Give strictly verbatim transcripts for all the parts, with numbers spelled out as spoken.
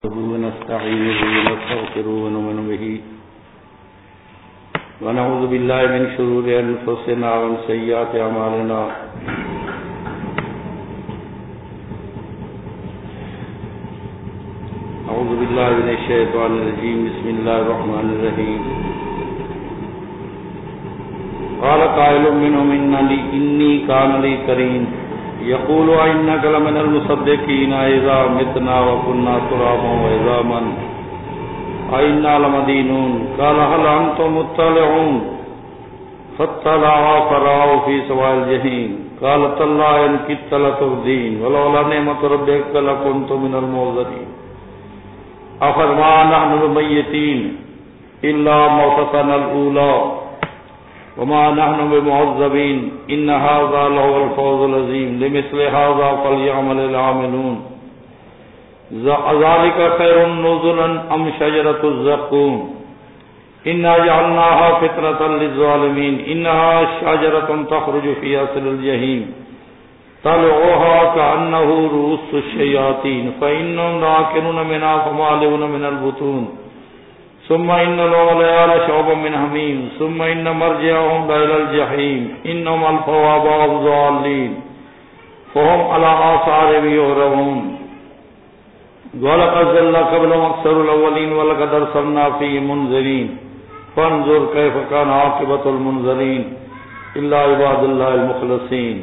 ونستعينه ونستغفره ونؤمن به ونعوذ بالله من شرور أنفسنا ومن سيئات أعمالنا أعوذ بالله من الشيطان الرجيم بسم الله الرحمن الرحيم قال قائل منهم إني كان لي قرين يقول إنك لمن المصدقين إذا متنا وكنا ترابا وعظاما أئنا لمدينون قال هل أنتم مطلعون فاطلع فرآه في سواء الجحيم قال تالله إن كدت لتردين ولولا نعمة ربك لكنت من المعذرين أفما نحن بميتين إلا موتتنا الأولى وما نحن بمعذبين إن هذا لهو الفوز العظيم لمثل هذا فليعمل العاملون ذلك خير نزلا أم شجرة الزقوم إنا جعلناها فتنة للظالمين إنها شجرة تخرج في أصل الجحيم طلعها كأنه رؤوس الشياطين فإنهم لآكلون منها فمالئون من البطون ثم إن لهم ليالي شعبا من حميم ثم إن مرجعهم إلى الجحيم إنهم ألفوا آباءهم ضالين فهم على آثارهم يهرعون ولقد ضل قبلهم أكثر الأولين ولقد أرسلنا فيهم منذرين فانظر كيف كان عاقبة المنذرين إلا عباد الله المخلصين.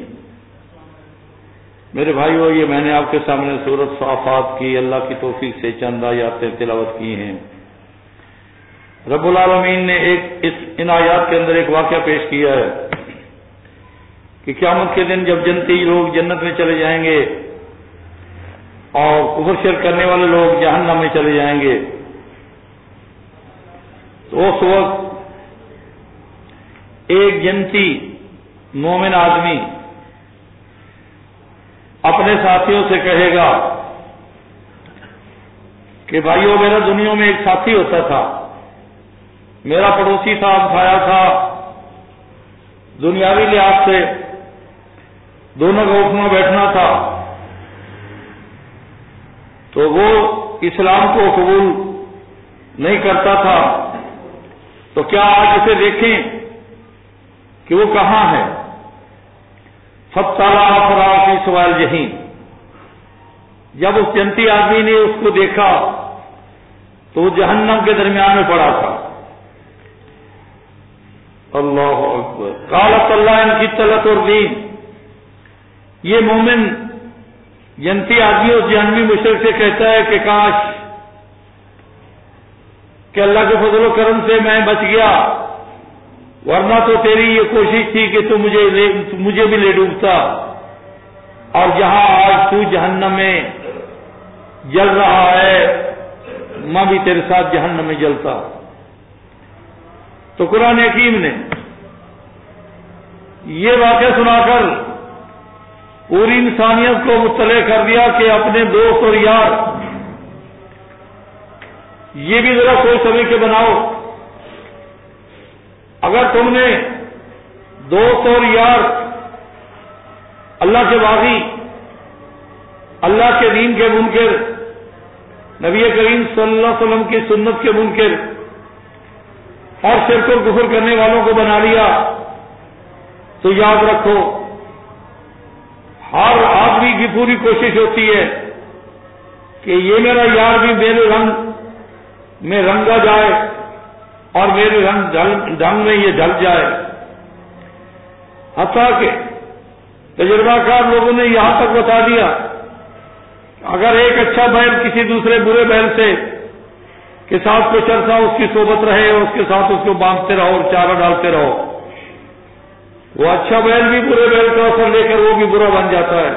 میرے بھائیو، یہ میں نے آپ کے سامنے سورۃ صافات کی اللہ کی توفیق سے چند آیاتیں تلاوت کی ہیں. رب العالمین نے ایک اس ان آیات کے اندر ایک واقعہ پیش کیا ہے کہ قیامت کے دن جب جنتی لوگ جنت میں چلے جائیں گے اور کفر شرک کرنے والے لوگ جہنم میں چلے جائیں گے، تو اس وقت ایک جنتی مومن آدمی اپنے ساتھیوں سے کہے گا کہ بھائیو، میرا دنیا میں ایک ساتھی ہوتا تھا، میرا پڑوسی تھا، بھایا تھا، دنیاوی لحاظ سے دونوں کا اٹھنا بیٹھنا تھا، تو وہ اسلام کو قبول نہیں کرتا تھا، تو کیا آج اسے دیکھیں کہ وہ کہاں ہے؟ فَاطَّلَعَ فَرَآهُ فِي سَوَاءِ الْجَحِيمِ. جب اس جنتی آدمی نے اس کو دیکھا تو وہ جہنم کے درمیان میں پڑا تھا. اللہ اکبر. قال تاللہ ان کدت لتردین. یہ مومن جنتی آدمی اس جہنمی مشرک سے کہتا ہے کہ کاش کہ اللہ کے فضل و کرم سے میں بچ گیا، ورنہ تو تیری یہ کوشش تھی کہ تو مجھے لے مجھے بھی لے ڈوبتا، اور جہاں آج تو جہنم میں جل رہا ہے میں بھی تیرے ساتھ جہنم میں جلتا. تو قرآن حکیم نے یہ واقعہ سنا کر پوری انسانیت کو مطلع کر دیا کہ اپنے دوست اور یار یہ بھی ذرا سوچ سمجھ کے بناؤ. اگر تم نے دوست اور یار اللہ کے باغی، اللہ کے دین کے منکر، نبی کریم صلی اللہ علیہ وسلم کی سنت کے منکر اور شرک و کفر کرنے والوں کو بنا لیا، تو یاد رکھو ہر آدمی کی پوری کوشش ہوتی ہے کہ یہ میرا یار بھی میرے رنگ میں رنگا جائے اور میرے رنگ ڈھنگ میں یہ ڈھل جائے. حتیٰ کہ تجربہ کار لوگوں نے یہاں تک بتا دیا اگر ایک اچھا بیل کسی دوسرے برے بیل سے کے ساتھ کچھ عرصہ اس کی صحبت رہے اور اس کے ساتھ اس کو باندھتے رہو اور چارہ ڈالتے رہو، وہ اچھا بیل بھی برے بیل کا اثر لے کر وہ بھی برا بن جاتا ہے.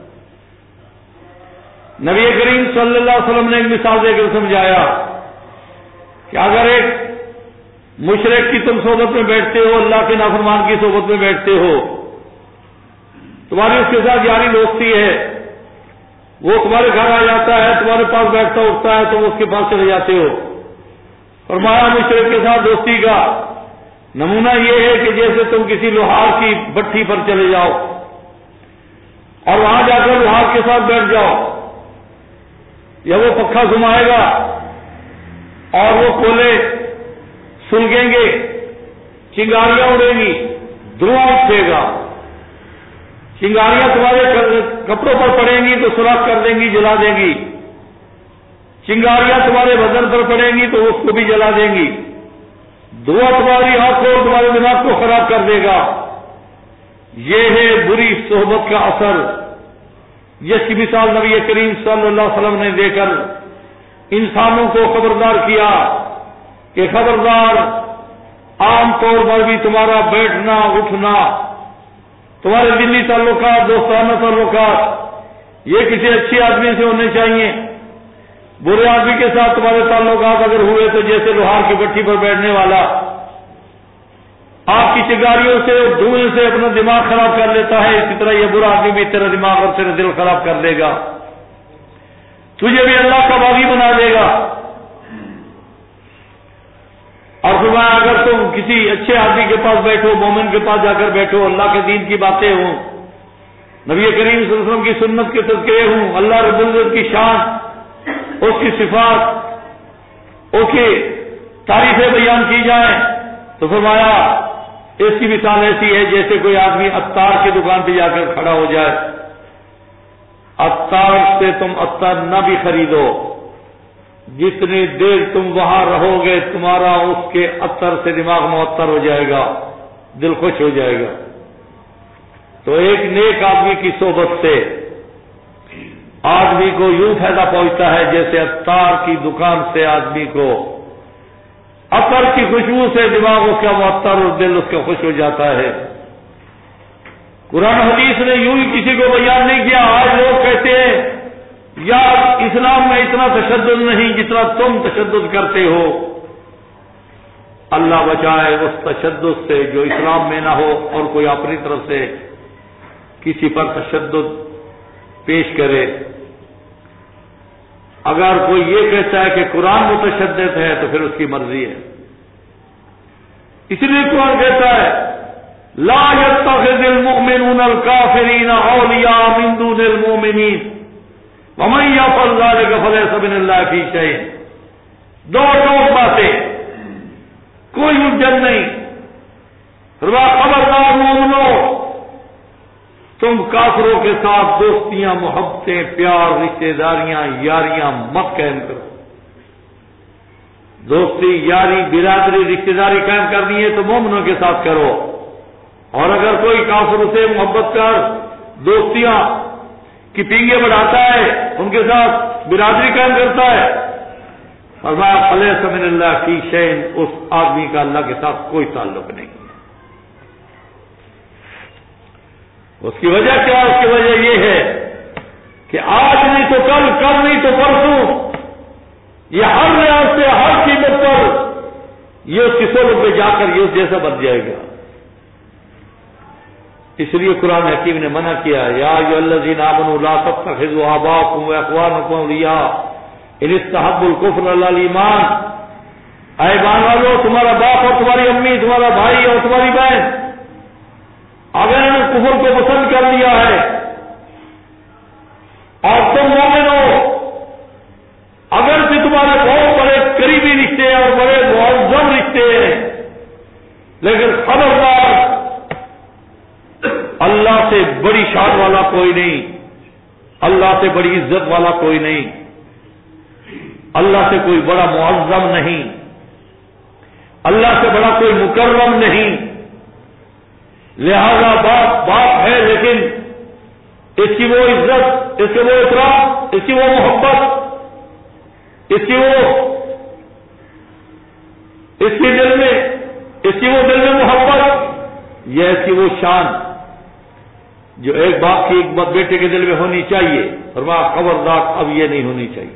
نبی کریم صلی اللہ علیہ وسلم نے ایک مثال دے کر سمجھایا کہ اگر ایک مشرک کی تم صحبت میں بیٹھتے ہو، اللہ کے نافرمان کی صحبت میں بیٹھتے ہو، تمہاری اس کے ساتھ یاری دوستی ہے، وہ تمہارے گھر آ جاتا ہے، تمہارے پاس بیٹھتا اٹھتا ہے، تم اس کے پاس چلے جاتے ہو. فرمایا مشرک کے ساتھ دوستی کا نمونہ یہ ہے کہ جیسے تم کسی لوہار کی بھٹی پر چلے جاؤ اور وہاں جا کر لوہار کے ساتھ بیٹھ جاؤ یا وہ پنکھا گھمائے گا اور وہ کولے سلگیں گے، چنگاریاں اڑیں گی، دھواں اٹھے گا، چنگاریاں تمہارے کپڑوں پر پڑیں گی تو سوراخ کر دیں گی، جلا دیں گی، چنگاریاں تمہارے بدن پر پڑیں گی تو اس کو بھی جلا دیں گی، دھواں تمہاری آنکھوں اور تمہارے دماغ کو خراب کر دے گا۔ یہ ہے بری صحبت کا اثر، جس کی مثال نبی کریم صلی اللہ علیہ وسلم نے دے کر انسانوں کو خبردار کیا کہ خبردار، عام طور پر بھی تمہارا بیٹھنا اٹھنا، تمہارے دلی تعلقات، دوستانہ تعلقات، یہ کسی اچھے آدمی سے ہونے چاہیے۔ برے آدمی کے ساتھ تمہارے تعلقات اگر ہوئے تو جیسے لوہار کی بٹھی پر بیٹھنے والا آپ کی چنگاریوں سے اور دھوئیں سے اپنا دماغ خراب کر لیتا ہے، اسی طرح یہ برا آدمی بھی تیرا دماغ اور تیرا دل خراب کر دے گا، تجھے بھی اللہ کا باغی بنا دے گا۔ اور فرمایا اگر تم کسی اچھے آدمی کے پاس بیٹھو، مومن کے پاس جا کر بیٹھو، اللہ کے دین کی باتیں ہوں، نبی کریم صلی اللہ علیہ وسلم کی سنت کے تذکرے ہوں، اللہ رب العزت کی شان، اس کی صفات، اس کی تعریفیں بیان کی جائیں، تو فرمایا اس کی مثال ایسی ہے جیسے کوئی آدمی عطار کی دکان پہ جا کر کھڑا ہو جائے، عطار سے تم عطار نہ بھی خریدو، جتنی دیر تم وہاں رہو گے تمہارا اس کے عطر سے دماغ معطر ہو جائے گا، دل خوش ہو جائے گا۔ تو ایک نیک آدمی کی صحبت سے آدمی کو یوں فائدہ پہنچتا ہے جیسے عطار کی دکان سے آدمی کو عطر کی خوشبو سے دماغ اس کا معطر اور دل اس کا خوش ہو جاتا ہے۔ قرآن حدیث نے یوں ہی کسی کو بیان نہیں کیا۔ آج لوگ کہتے ہیں یار اسلام میں اتنا تشدد نہیں جتنا تم تشدد کرتے ہو۔ اللہ بچائے اس تشدد سے جو اسلام میں نہ ہو اور کوئی اپنی طرف سے کسی پر تشدد پیش کرے۔ اگر کوئی یہ کہتا ہے کہ قرآن متشدد ہے تو پھر اس کی مرضی ہے۔ اس لیے قرآن کہتا ہے لا يتخذ المؤمنون الكافرين اولیاء من دون المؤمنین ومن يفعل ذلك فليس من الله في شيء۔ دو ٹوک باتیں، کوئی حجت نہیں۔ خبردار مومنو، تم کافروں کے ساتھ دوستیاں، محبتیں، پیار، رشتہ داریاں، یاریاں مت قائم کرو۔ دوستی، یاری، برادری، رشتہ داری قائم کرنی ہے تو مومنوں کے ساتھ کرو، اور اگر کوئی کافر سے محبت کر دوستیاں کی پینگے بڑھاتا ہے، ان کے ساتھ برادری قائم کرتا ہے، فرمایا فلیس من اللہ فی شیء، اس آدمی کا اللہ کے ساتھ کوئی تعلق نہیں۔ اس کی وجہ کیا؟ اس کی وجہ یہ ہے کہ آج نہیں تو کل، کل نہیں تو پرسوں، یہ ہر ریاض سے ہر قیمت پر یہ اس کی صحبت پہ جا کر یہ اس جیسا بن جائے گا۔ اس لیے قرآن حکیم نے منع کیا یا ایھا الذین آمنوا لا تتخذوا آباءکم واخوانکم اولیاء ان استحبوا الکفر علی الایمان۔ اے ایمان والو، تمہارا باپ اور تمہاری امی، تمہارا بھائی اور تمہاری بہن اگر انہوں نے کفر کو پسند کر لیا ہے اور تم مومن ہو، اگر سے تمہارے بہت بڑے قریبی رشتے ہیں اور بڑے معظم رشتے ہیں، لیکن خبردار اللہ سے بڑی شان والا کوئی نہیں، اللہ سے بڑی عزت والا کوئی نہیں، اللہ سے کوئی بڑا معظم نہیں، اللہ سے بڑا کوئی مکرم نہیں۔ لہذا باپ باپ ہے، لیکن اس کی وہ عزت، اس کے وہ احترام، اس کی وہ محبت، اس کی وہ اس کے دل میں اس کی وہ دل میں محبت، یہ اس کی وہ شان جو ایک باپ کی ایک بیٹے کے دل میں ہونی چاہیے، اور وہ خبردار اب یہ نہیں ہونی چاہیے،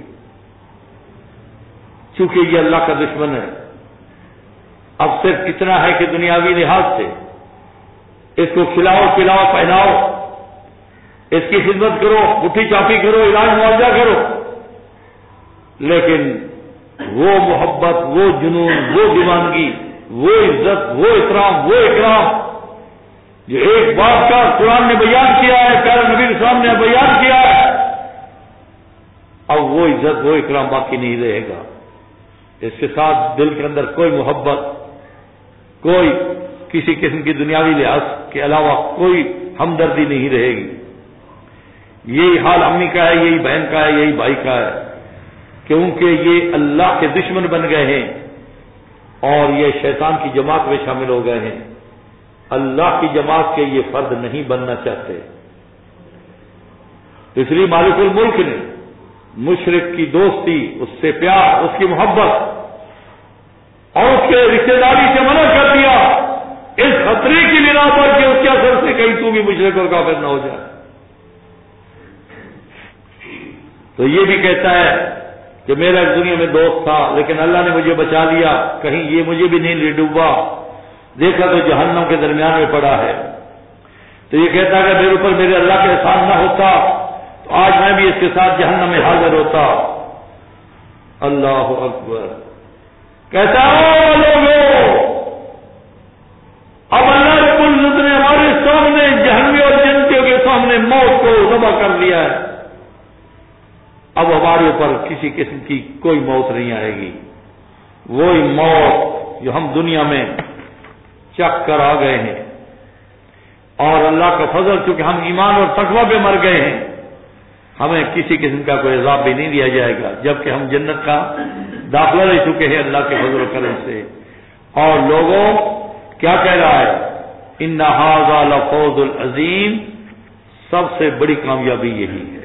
چونکہ یہ اللہ کا دشمن ہے۔ اب صرف اتنا ہے کہ دنیاوی لحاظ سے اس کو کھلاؤ پلاؤ پہناؤ، اس کی خدمت کرو، مٹھی چاپی کرو، علاج معاوضہ کرو، لیکن وہ محبت، وہ جنون، وہ دیوانگی، وہ عزت، وہ احترام، وہ اکرام جو ایک باپ کا قرآن نے بیان کیا ہے، پیارے نبی اسلام نے بیان کیا ہے، اب وہ عزت وہ اکرام باقی نہیں رہے گا. اس کے ساتھ دل کے اندر کوئی محبت، کوئی کسی قسم کی دنیاوی لحاظ کے علاوہ کوئی ہمدردی نہیں رہے گی. یہی حال امی کا ہے، یہی بہن کا ہے، یہی بھائی کا ہے، کیونکہ یہ اللہ کے دشمن بن گئے ہیں اور یہ شیطان کی جماعت میں شامل ہو گئے ہیں. اللہ کی جماعت کے یہ فرد نہیں بننا چاہتے. اس لیے مالک الملک نے مشرک کی دوستی، اس سے پیار، اس کی محبت اور اس کے رشتے داری سے منع کر دیا، اس خطرے کی بنا پر کہ اس کے اثر سے کہیں تو بھی مشرک اور کافر نہ ہو جائے. تو یہ بھی کہتا ہے کہ میرا اس دنیا میں دوست تھا لیکن اللہ نے مجھے بچا لیا، کہیں یہ مجھے بھی نہیں لے ڈوبا، دیکھا تو جہنم کے درمیان میں پڑا ہے. تو یہ کہتا ہے کہ میرے اوپر میرے اللہ کے احسان نہ ہوتا تو آج میں بھی اس کے ساتھ جہنم میں حاضر ہوتا. اللہ اکبر. کہتا ہے لوگوں، اب اللہ رب العزت نے ہمارے سامنے جہنمی اور جنتیوں کے سامنے موت کو ذبح کر لیا ہے. اب ہمارے اوپر کسی قسم کی کوئی موت نہیں آئے گی. وہی موت جو ہم دنیا میں چک کر آ گئے ہیں، اور اللہ کا فضل چونکہ ہم ایمان اور تقوی پہ مر گئے ہیں، ہمیں کسی قسم کا کوئی عذاب بھی نہیں دیا جائے گا، جبکہ ہم جنت کا داخلہ لے چکے ہیں اللہ کے فضل و کرم سے. اور لوگوں کیا کہہ رہا ہے؟ ان ھذا لفوز العظیم، سب سے بڑی کامیابی یہی ہے.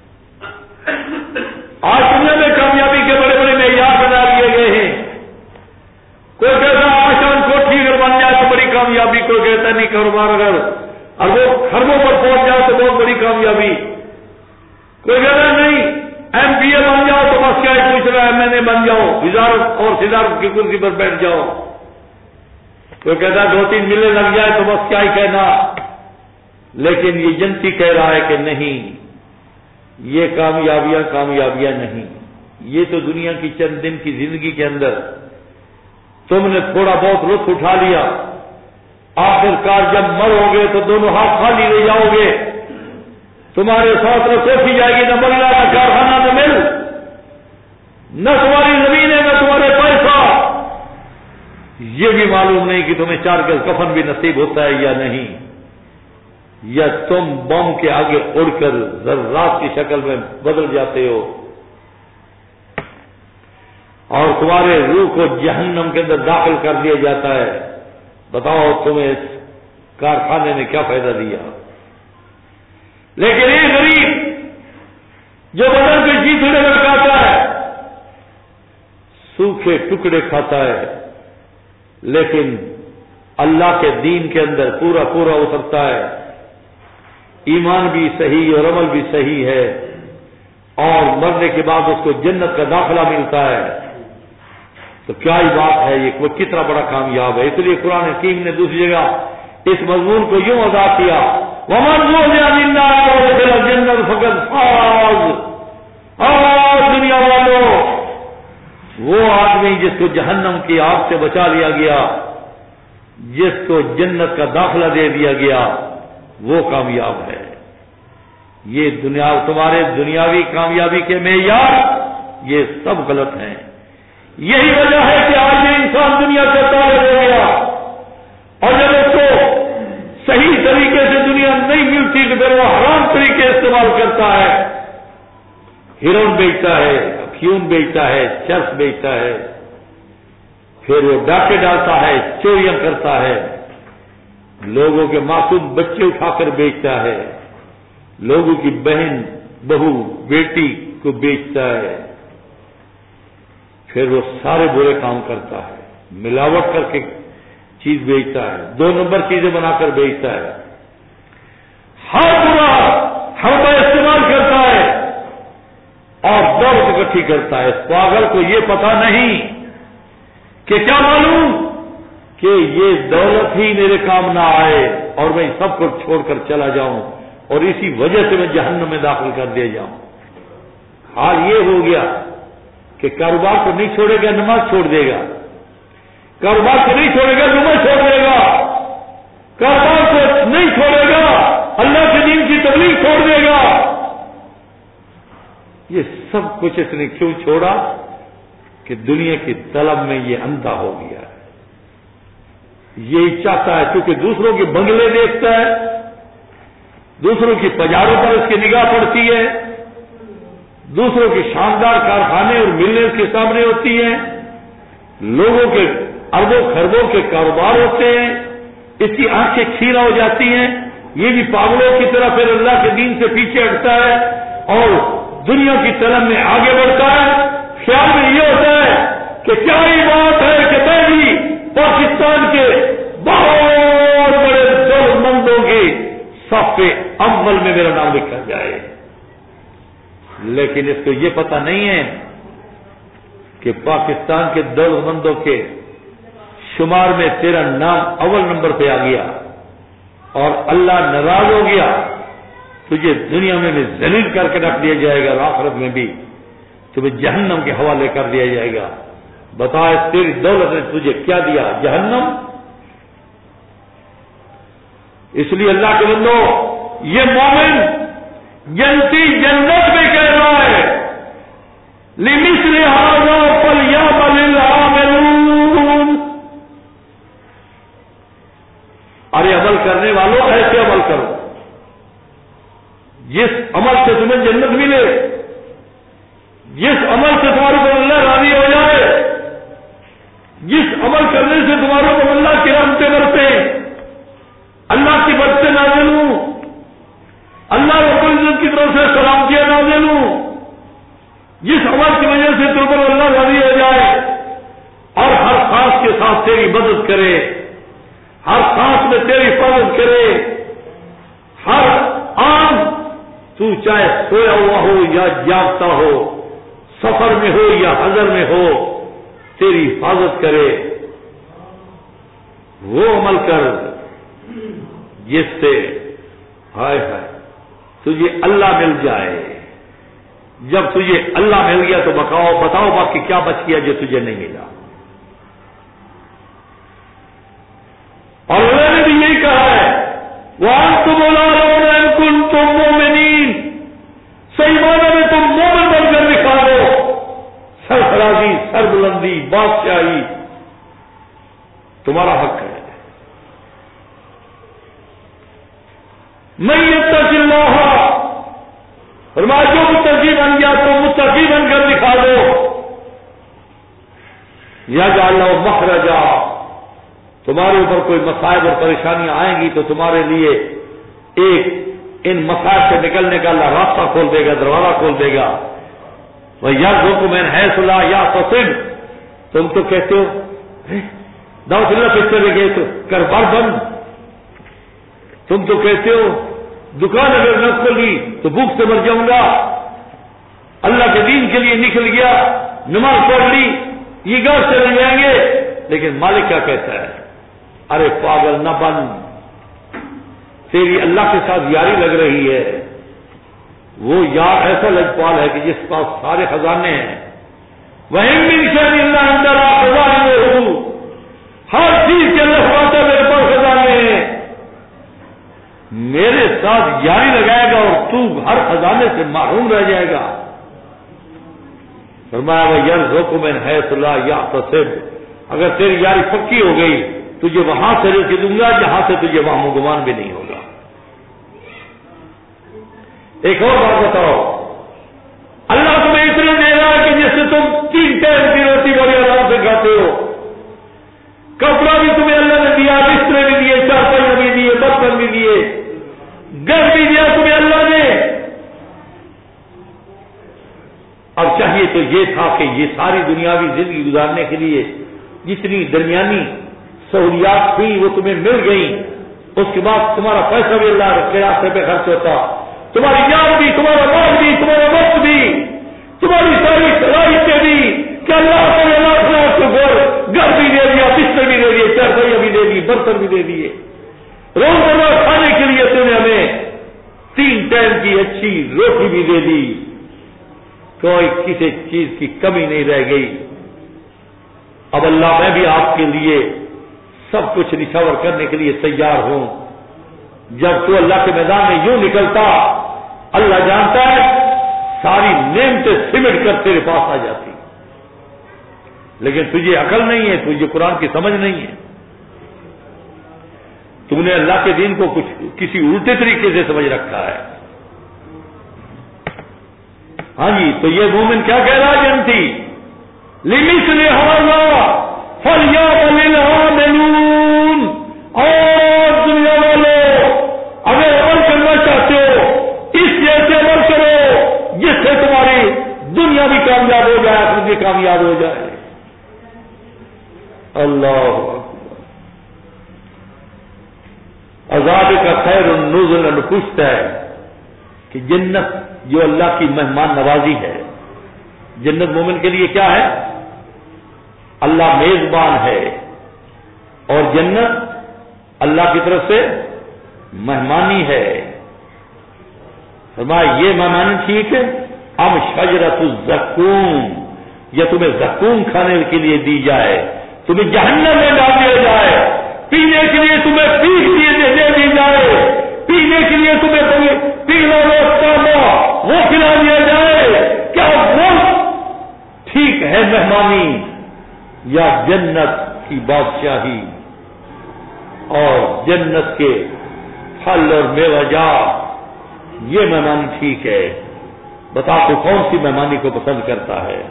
آج دنیا میں کامیابی کے بڑے بڑے معیار بنا دیے گئے ہیں. کوئی کہتا آسان کوٹھی اگر بن جائے تو بڑی کامیابی، کوئی کہتا نہیں کاروبار اگر اربوں خربوں پر پہنچ جائے تو بہت بڑی کامیابی، کوئی کہتا نہیں ایم پی اے بن جاؤ تو بس کیا پوچھ رہا ہے، ایم این اے بن جاؤ، وزارت اور صدارت کی کرسی پر بیٹھ جاؤ. کوئی کہتا ہے دو تین ملے لگ جائے تو بس کیا ہی کہنا. لیکن یہ جنتی کہہ رہا ہے کہ نہیں، یہ کامیابیاں کامیابیاں نہیں. یہ تو دنیا کی چند دن کی زندگی کے اندر تم نے تھوڑا بہت لطف اٹھا لیا، آخرکار جب مرو گے تو دونوں ہاتھ خالی رہ جاؤ گے. تمہارے ساتھ نہ سوچی جائے گی، نہ بنگلہ، نہ کارخانہ، نہ مل، نہ تمہاری زمینیں، نہ تمہارے پیسہ. یہ بھی معلوم نہیں کہ تمہیں چار گز کفن بھی نصیب ہوتا ہے یا نہیں، یا تم بم کے آگے اڑ کر ذرات کی شکل میں بدل جاتے ہو اور تمہارے روح کو جہنم کے اندر داخل کر دیا جاتا ہے. بتاؤ تمہیں اس کارخانے نے کیا فائدہ دیا؟ لیکن یہ غریب جو بدن پہ جی تھوڑے لٹکاتا ہے، سوکھے ٹکڑے کھاتا ہے، لیکن اللہ کے دین کے اندر پورا پورا اترتا ہے، ایمان بھی صحیح اور عمل بھی صحیح ہے، اور مرنے کے بعد اس کو جنت کا داخلہ ملتا ہے. تو کیا ہی بات ہے، یہ وہ کتنا بڑا کامیاب ہے. اس لیے قرآن حکیم نے دوسری جگہ اس مضمون کو یوں ادا کیا، وَمَنْ زُحْزِحَ عَنِ النَّارِ وَأُدْخِلَ الْجَنَّةَ فَقَدْ فَازَ. اور دنیا والوں، وہ آدمی جس کو جہنم کی آگ سے بچا لیا گیا، جس کو جنت کا داخلہ دے دیا گیا، وہ کامیاب ہے. یہ دنیا تمہارے دنیاوی کامیابی کے معیار یہ سب غلط ہیں. یہی وجہ ہے کہ آج یہ انسان دنیا سے طالب ہو گیا، اور جب اس کو صحیح طریقے سے دنیا نہیں ملتی تو پھر وہ حرام طریقے استعمال کرتا ہے. ہیروئن بیچتا ہے، افیون بیچتا ہے، چرس بیچتا ہے، پھر وہ ڈاکے ڈالتا ہے، چوریاں کرتا ہے، لوگوں کے معصوم بچے اٹھا کر بیچتا ہے، لوگوں کی بہن، بہو، بیٹی کو بیچتا ہے، پھر وہ سارے برے کام کرتا ہے، ملاوٹ کر کے چیز بیچتا ہے، دو نمبر چیزیں بنا کر بیچتا ہے، ہر برا ہر بار استعمال کرتا ہے اور دولت اکٹھی کرتا ہے. اس پاگل کو یہ پتا نہیں کہ کیا معلوم کہ یہ دولت ہی میرے کام نہ آئے اور میں سب کو چھوڑ کر چلا جاؤں اور اسی وجہ سے میں جہنم میں داخل کر دیا جاؤں. حال یہ ہو گیا کہ کاروبار کو نہیں چھوڑے گا نماز چھوڑ دے گا، کاروبار کو نہیں چھوڑے گا نماز چھوڑ دے گا، کاروبار کو نہیں چھوڑے گا اللہ کے دین کی تبلیغ چھوڑ دے گا. یہ سب کچھ اس نے کیوں چھوڑا کہ دنیا کی طلب میں یہ اندھا ہو گیا ہے. یہی چاہتا ہے کیونکہ دوسروں کے بنگلے دیکھتا ہے, دوسروں کی پجاروں پر اس کی نگاہ پڑتی ہے, دوسروں کے شاندار کارخانے اور ملیں اس کے سامنے ہوتی ہیں, لوگوں کے اربوں خربوں کے کاروبار ہوتے ہیں, اس کی آنکھیں کھیرا ہو جاتی ہیں. یہ بھی پاگلوں کی طرح پھر اللہ کے دین سے پیچھے ہٹتا ہے اور دنیا کی طلب میں آگے بڑھتا ہے. خیال میں یہ ہوتا ہے کہ کیا یہ بات ہے کہ میں بھی پاکستان کے بہت بڑے دولت مندوں کے صف اول میں میرا نام لکھا جائے. لیکن اس کو یہ پتہ نہیں ہے کہ پاکستان کے دولت مندوں کے شمار میں تیرا نام اول نمبر پہ آ گیا اور اللہ ناراض ہو گیا, تجھے دنیا میں بھی ذلیل کر کے رکھ دیا جائے گا, آخرت میں بھی تمہیں جہنم کے حوالے کر دیا جائے گا. بتا تیری دولت نے تجھے کیا دیا؟ جہنم. اس لیے اللہ کے بندو, یہ مومن جنتی جنت میں کہہ رہا ہے لِمِثْلِ هَذَا فَلْيَعْمَلِ الْعَامِلُونَ. ارے عمل کرنے والوں ایسے عمل کرو جس عمل سے تمہیں جنت ملے, جس عمل سے تمہارے کو اللہ راضی ہو جائے, جس عمل کرنے سے تمہارے کو اللہ کی رحمتیں برسے, اللہ کی برکتیں نازل ہوں, اللہ رب العزت کی طرف سے سلامتیاں نازل ہوں, جس عمل کی وجہ سے تم پر اللہ راضی ہو جائے اور ہر خاص کے ساتھ تیری مدد کرے, ہر خاص میں تیری حفاظت کرے, ہر آن تو چاہے سویا ہوا ہو یا جاگتا ہو, سفر میں ہو یا حضر میں ہو, تیری حفاظت کرے. وہ عمل کر جس سے ہائے ہائے تجھے اللہ مل جائے. جب تجھے اللہ مل گیا تو بتاؤ بتاؤ باقی کیا بچ گیا جو تجھے نہیں ملا. اور انہوں نے بھی یہی کہا ہے وَأَنْتُمُ الْأَعْلَوْنَ إِن كُنتُم مُّؤْمِنِينَ. صحیح معنی میں تم مومن بن کر دکھا دو. سرفرازی, سربلندی, بادشاہی تمہارا حق ہے. مَن يَتَّقِ اللَّهَ, فرمایا جو متقی بن گیا تو متقی بن کر دکھا دو. یجعل لہ مخرجا, تمہارے اوپر کوئی مصائب اور پریشانیاں آئیں گی تو تمہارے لیے ایک ان مصائب سے نکلنے کا اللہ راستہ کھول دے گا, دروازہ کھول دے گا. وَيَرْزُقُ مِنْ حَيْثُ لَا يَحْتَسِبُ. تم تو کہتے ہو دعوت اللہ کس طرح گئے تو کاروبار بند. تم تو کہتے ہو دکان اگر نہ کھولی تو بھوک سے مر جاؤں گا. اللہ کے دین کے لیے نکل گیا, نماز پڑھ لی, یہ گھر چلے جائیں گے. لیکن مالک کیا کہتا ہے؟ ارے پاگل نہ بن, تیری اللہ کے ساتھ یاری لگ رہی ہے. وہ یار ایسا لجپال ہے کہ جس پاس سارے خزانے ہیں. وَإِن مِّن شَيْءٍ إِلَّا عِندَنَا خَزَائِنُهُ. ہر چیز کے اللہ فرماتا ہے میرے پاس خزانے ہیں. میرے ساتھ یاری لگائے گا اور تو ہر خزانے سے محروم رہ جائے گا. فرمایا وَيَرْزُقُ مِنْ حَيْثُ لَا يَحْتَسِبُ. اگر تیری یاری پکی ہو گئی تجھے وہاں سے رزق دوں گا جہاں سے تجھے وہاں گمان بھی نہیں ہوگا. ایک اور بات بتاؤ, اللہ تمہیں اتنا دے رہا ہے کہ جس سے تم تین ٹائم کی روٹی بڑی آرام سے کھاتے ہو. کپڑا بھی تمہیں اللہ نے دیا, بسترے بھی دیے, چارپائیاں بھی دیے, برتن بھی دیے, گھر بھی دیا تمہیں اللہ نے. اب چاہیے تو یہ تھا کہ یہ ساری دنیاوی زندگی گزارنے کے لیے جتنی درمیانی سہولیات تھی وہ تمہیں مل گئی. اس کے بعد تمہارا پیسہ بھی اللہ کے راستے پہ خرچ ہوتا, تمہاری جان بھی, تمہارا مال بھی, تمہارا وقت بھی, تمہاری ساری صلاحیتیں بھی, کہ اللہ تعالیٰ اللہ کو گھر گھر بھی دے دیا, بستر بھی دے دیے, چارپائیاں بھی دے دی, برتن بھی دے دیے. روزانہ کھانے کے لیے تمہیں ہمیں تین ٹائم کی اچھی روٹی بھی دے دی. کوئی کسی چیز کی کمی نہیں رہ گئی. اب اللہ میں بھی آپ کے لیے سب کچھ نچھاور کرنے کے لیے تیار ہوں. جب تو اللہ کے میدان میں یوں نکلتا, اللہ جانتا ہے ساری نعمتیں سمٹ کر تیرے پاس آ جاتی، لیکن تجھے عقل نہیں ہے، تجھے قرآن کی سمجھ نہیں ہے، تم نے اللہ کے دین کو کچھ کسی الٹے طریقے سے سمجھ رکھا ہے۔ ہاں جی، تو یہ مومن کیا کہہ رہا ہے جنتی لِمِثْلِ هَذَا فَلْيَعْمَلِ الْعَامِلُونَ، اور دنیا والوں اگر عمل کرنا چاہتے ہو اس جیسے عمل کرو جس سے تمہاری دنیا بھی کامیاب ہو جائے، آخرت بھی کامیاب ہو جائے۔ اللہ عذاب کا خیر النزل پوچھتا ہے کہ جنت جو اللہ کی مہمان نوازی ہے، جنت مومن کے لیے کیا ہے؟ اللہ میزبان ہے، اور جنت اللہ کی طرف سے مہمانی ہے۔ فرمایا یہ مہمانی ٹھیک ہے، ام شجرۃ الزقوم، یا تمہیں زقوم کھانے کے لیے دی جائے، تمہیں جہنم میں ڈال دیا جائے، پینے کے لیے تمہیں پیس دیے دے دی جائے، پینے کے لیے تمہیں پیلا وہ کھلا دیا جائے، کیا وہ ٹھیک ہے مہمانی، یا جنت کی بادشاہی اور جنت کے پھل اور میوہ جات، یہ مہمانی ٹھیک ہے؟ بتا تو کون سی مہمانی کو پسند کرتا ہے؟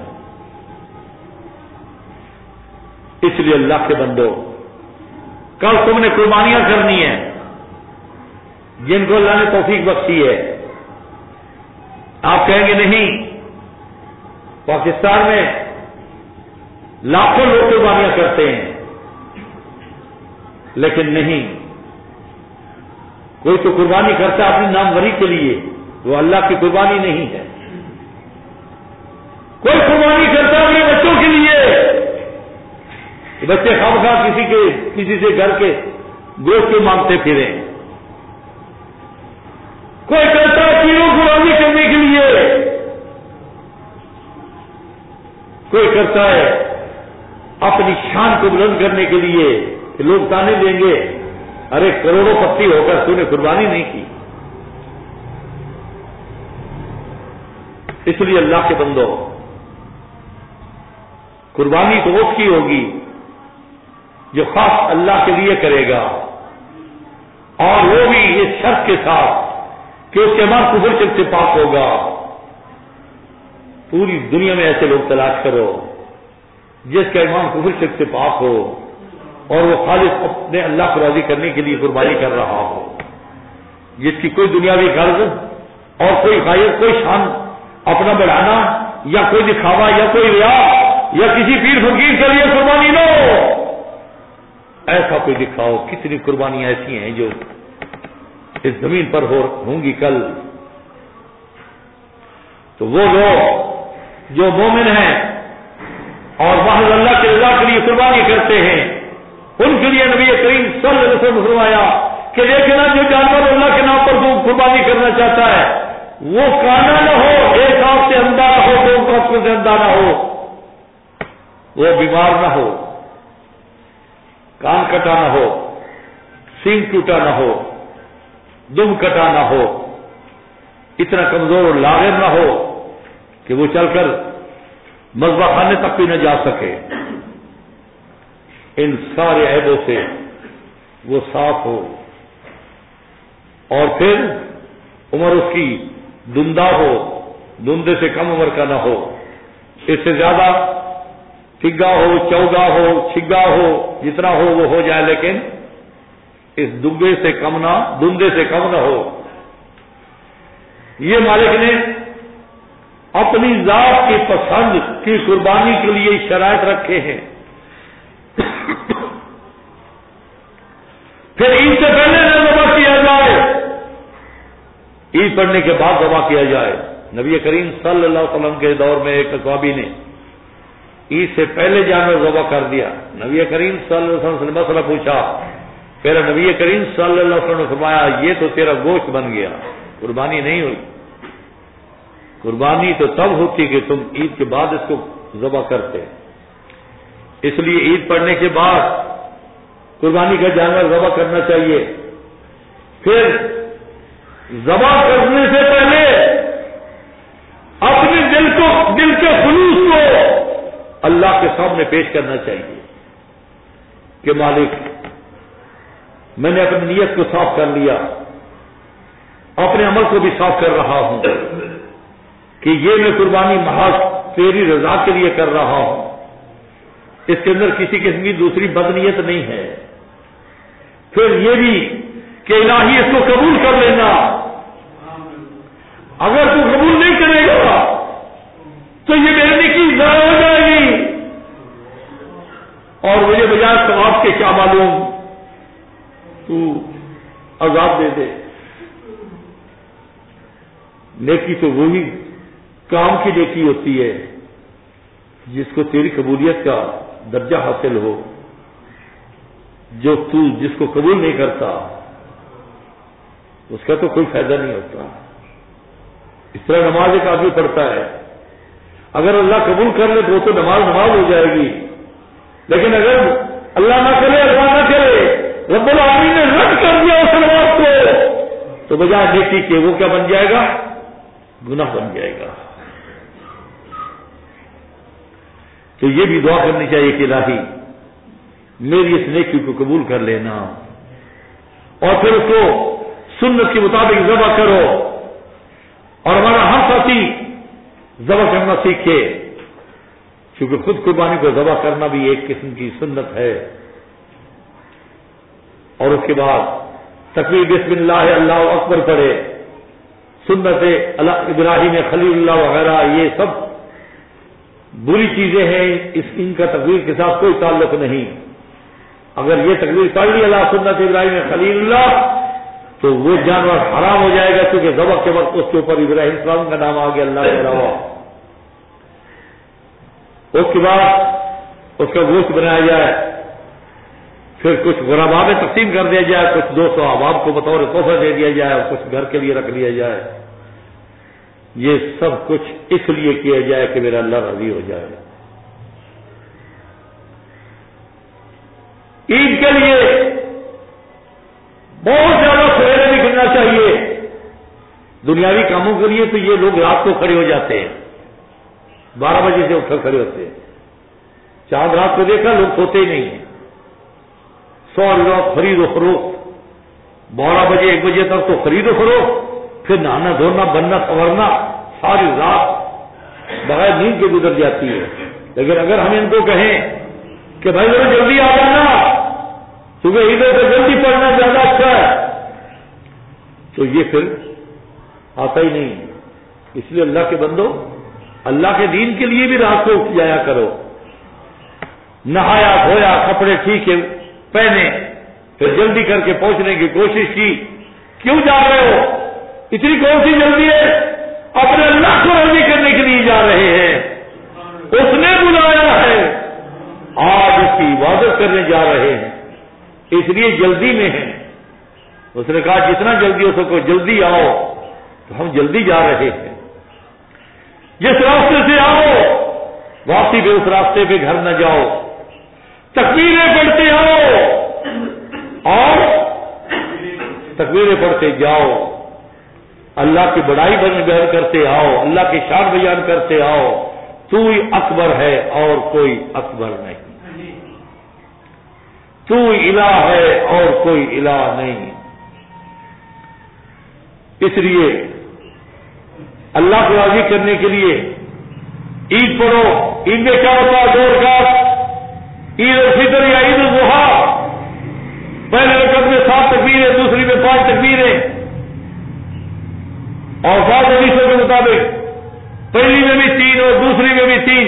اس لیے اللہ کے بندو، کل تم نے قربانیاں کرنی ہیں جن کو اللہ نے توفیق بخشی ہے۔ آپ کہیں گے نہیں، پاکستان میں لاکھوں لوگ قربانیاں کرتے ہیں، لیکن نہیں، کوئی تو قربانی کرتا ہے اپنی ناموری کے لیے، وہ اللہ کی قربانی نہیں ہے۔ کوئی قربانی کرتا ہے اپنے بچوں کے لیے، بچے خامخواہ کسی کے کسی سے گھر کے گوشت کے مانگتے پھریں۔ کوئی کرتا ہے پیروں قربانی کرنے کے لیے، کوئی کرتا ہے اپنی شان کو بلند کرنے کے لیے کہ لوگ تانے دیں گے، ارے کروڑوں پتی ہو کر تو نے قربانی نہیں کی۔ اس لیے اللہ کے بندو، قربانی تو اس کی ہوگی جو خاص اللہ کے لیے کرے گا، اور وہ بھی اس شرط کے ساتھ کہ اس کے ماں کفر شرک سے پاک ہوگا۔ پوری دنیا میں ایسے لوگ تلاش کرو جس کا ایمان کفر شرک سے پاک ہو اور وہ خالص اپنے اللہ کو راضی کرنے کے لیے قربانی کر رہا ہو، جس کی کوئی دنیاوی غرض اور کوئی غائب، کوئی شان اپنا بڑھانا یا کوئی دکھاوا یا کوئی ریا یا کسی پیر فقیر کے لیے قربانی نہ ہو۔ ایسا کوئی دکھاؤ، کتنی قربانیاں ایسی ہیں جو اس زمین پر ہو ہوں گی کل۔ تو وہ لوگ جو مومن ہیں اور محض اللہ کے رضا کے لیے قربانی کرتے ہیں، ان کے لیے نبی کریم صلی اللہ علیہ وسلم نے فرمایا کہ دیکھنا جو جانور اللہ کے نام پر قربانی کرنا چاہتا ہے وہ کانا نہ ہو، ایک آنکھ سے اندھا نہ ہو، دو آنکھوں سے اندھا نہ ہو، وہ بیمار نہ ہو، کان کٹا نہ ہو، سینگ ٹوٹا نہ ہو، دم کٹا نہ ہو، اتنا کمزور اور لاغر نہ ہو کہ وہ چل کر مذبح خانے تک بھی نہ جا سکے، ان سارے عیبوں سے وہ صاف ہو، اور پھر عمر اس کی دندہ ہو، دندے سے کم عمر کا نہ ہو، اس سے زیادہ ٹگا ہو، چوگا ہو، چھگا ہو، جتنا ہو وہ ہو جائے، لیکن اس دبے سے کم نہ، دندے سے کم نہ ہو۔ یہ مالک نے اپنی ذات کی پسند کی قربانی کے لیے شرائط رکھے ہیں۔ پھر عید سے پہلے نہ ذبح کیا جائے، عید پڑھنے کے بعد ذبح کیا جائے۔ نبی کریم صلی اللہ علیہ وسلم کے دور میں ایک صحابی نے عید سے پہلے جانور ذبح کر دیا۔ نبی کریم صلی اللہ علیہ وسلم نے مسئلہ پوچھا، پھر نبی کریم صلی اللہ علیہ وسلم نے فرمایا یہ تو تیرا گوشت بن گیا، قربانی نہیں ہوئی۔ قربانی تو تب ہوتی کہ تم عید کے بعد اس کو ذبح کرتے، اس لیے عید پڑھنے کے بعد قربانی کا جانور ذبح کرنا چاہیے۔ پھر ذبح کرنے سے پہلے کو دل کے خلوص کو اللہ کے سامنے پیش کرنا چاہیے کہ مالک میں نے اپنی نیت کو صاف کر لیا، اپنے عمل کو بھی صاف کر رہا ہوں کہ یہ میں قربانی محض تیری رضا کے لیے کر رہا ہوں، اس کے اندر کسی قسم کی دوسری بدنیت نہیں ہے۔ پھر یہ بھی کہ الہی اس کو قبول کر لینا، اگر تو قبول نہیں کرے گا تو یہ میرے نیکی ضائع ہو جائے گی اور مجھے بجائے ثواب کے کیا معلوم تو عذاب دے دے۔ نیکی تو وہی کام کی نیکی ہوتی ہے جس کو تیری قبولیت کا درجہ حاصل ہو، جو تو جس کو قبول نہیں کرتا اس کا تو کوئی فائدہ نہیں ہوتا۔ اس طرح نماز ایک آدمی پڑھتا ہے، اگر اللہ قبول کر لے تو وہ تو نماز نماز ہو جائے گی، لیکن اگر اللہ نہ کرے اللہ نہ کرے رب العالمین نے رد کر دیا اس نماز کو تو بجائے نیکی کے وہ کیا بن جائے گا؟ گناہ بن جائے گا۔ تو یہ بھی دعا کرنی چاہیے کہ الہی میری اس نیکی کو قبول کر لینا، اور پھر اس کو سنت کے مطابق ذبح کرو، اور ہمارا ہر ساتھی ذبح کرنا سیکھے، کیونکہ خود قربانی کو ذبح کرنا بھی ایک قسم کی سنت ہے۔ اور اس کے بعد تکبیر بسم اللہ اللہ اکبر پڑھے، سنت ابراہیم خلیل اللہ وغیرہ یہ سب بری چیزیں ہیں، اس ان کا تکبیر کے ساتھ کوئی تعلق نہیں۔ اگر یہ تکبیر پڑھ لی اللہ سنت ابراہیم خلیل اللہ تو وہ جانور حرام ہو جائے گا، کیونکہ ذبح کے وقت اس کے اوپر ابراہیم السلام کا نام آ گیا اللہ کے علاوہ۔ اس کے بعد اس کا گوشت بنایا جائے، پھر کچھ غربا میں تقسیم کر دیا جائے، کچھ دو سو احباب کو بطور تحفہ دے دیا جائے، اور کچھ گھر کے لیے رکھ لیا جائے۔ یہ سب کچھ اس لیے کیا جائے کہ میرا اللہ راضی ہو جائے۔ عید کے لیے بہت زیادہ سویرے نکلنا چاہیے۔ دنیاوی کاموں کے لیے تو یہ لوگ رات کو کھڑے ہو جاتے ہیں، بارہ بجے سے اٹھ کر کھڑے ہوتے ہیں۔ چاند رات کو دیکھا لوگ سوتے ہی نہیں ہیں، سو روز خرید و فروخت، بارہ بجے ایک بجے تک تو خرید و فروخت، پھر نہانا دھونا بننا سنورنا ساری رات بغیر نیند کے گزر جاتی ہے۔ لیکن اگر ہم ان کو کہیں کہ بھائی ذرا جلدی آ جانا، صبح عیدوں سے جلدی پڑھنا زیادہ اچھا ہے، تو یہ پھر آتا ہی نہیں۔ اس لیے اللہ کے بندو اللہ کے دین کے لیے بھی رات کو اٹھ جایا کرو، نہایا دھویا کپڑے ٹھیک ہے پہنے، پھر جلدی کر کے پہنچنے کی کوشش کی۔ کیوں جا رہے ہو؟ اتنی کون سی جلدی ہے؟ اپنے اللہ کو راضی کرنے کے لیے جا رہے ہیں، اس نے بلایا ہے، آج اس کی عبادت کرنے جا رہے ہیں، اس لیے جلدی میں ہیں۔ اس نے کہا جتنا جلدی ہو سکو جلدی آؤ، تو ہم جلدی جا رہے ہیں۔ جس راستے سے آؤ واپسی پہ اس راستے پہ گھر نہ جاؤ، تکبیریں پڑھتے آؤ اور تکبیریں پڑھتے جاؤ، اللہ کی بڑائی بیان کرتے آؤ، اللہ کی شان بیان کرتے آؤ۔ تو ہی اکبر ہے اور کوئی اکبر نہیں، تو ہی الہ ہے اور کوئی الہ نہیں۔ اس لیے اللہ کو راضی کرنے کے لیے عید پڑھو۔ عید میں کیا ہوتا ہے؟ دو رکعت، عید الفطر یا عید الاضحیٰ، پہلے رکعت میں سات تکبیریں، دوسری میں پانچ تکبیریں، اور بعض حدیثوں کے مطابق پہلی میں بھی تین اور دوسری میں بھی تین،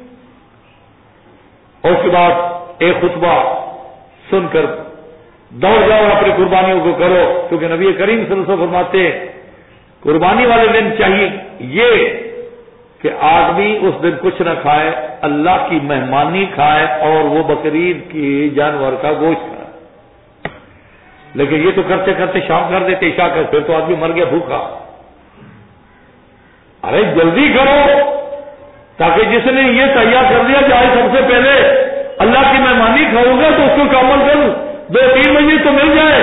اور اس کے بعد ایک خطبہ سن کر دوڑ جاؤ اور اپنی قربانیوں کو کرو، کیونکہ نبی کریم صلی اللہ علیہ وسلم فرماتے ہیں قربانی والے دن چاہیے یہ کہ آدمی اس دن کچھ نہ کھائے، اللہ کی مہمانی کھائے اور وہ بقرعید کی جانور کا گوشت کھائے۔ لیکن یہ تو کرتے کرتے شام کر دیتے عشاء کر، پھر تو آدمی مر گیا بھوکا۔ ارے جلدی کرو تاکہ جس نے یہ تیار کر دیا جائے سب سے پہلے اللہ کی مہمانی کھاؤں گا تو اس کو کامل کر دو تین مہینے تو مل جائے۔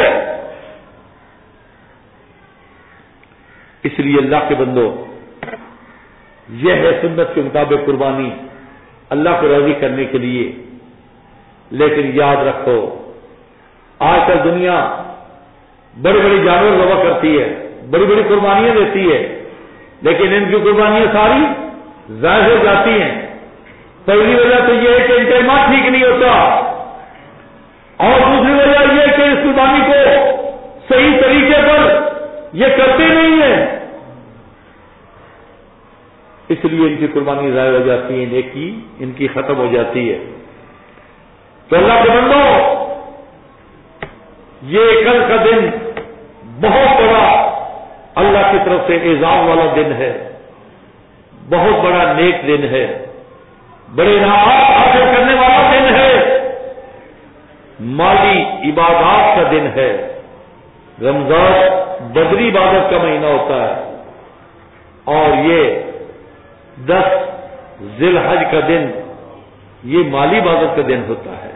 اس لیے اللہ کے بندو یہ ہے سنت کے مطابق قربانی اللہ کو راضی کرنے کے لیے. لیکن یاد رکھو آج کل دنیا بڑے بڑے جانور ذبح کرتی ہے, بڑی بڑی قربانیاں دیتی ہے, لیکن ان کی قربانیاں ساری ضائع ہو جاتی ہیں. پہلی وجہ تو یہ ہے کہ ان کا ایمان ٹھیک نہیں ہوتا, اور دوسری وجہ یہ کہ اس قربانی کو صحیح طریقے پر یہ کرتے نہیں ہیں, اس لیے ان کی قربانی ضائع ہو جاتی ہے, نیکی ان کی ختم ہو جاتی ہے. تو اللہ کے بندو, یہ کل کا دن بہت بڑا اللہ کی طرف سے اعزاز والا دن ہے, بہت بڑا نیک دن ہے, بڑے انعامات حاصل کرنے والا دن ہے, مالی عبادات کا دن ہے. رمضان بدری عبادت کا مہینہ ہوتا ہے, اور یہ دس ذی الحج کا دن یہ مالی عبادت کا دن ہوتا ہے.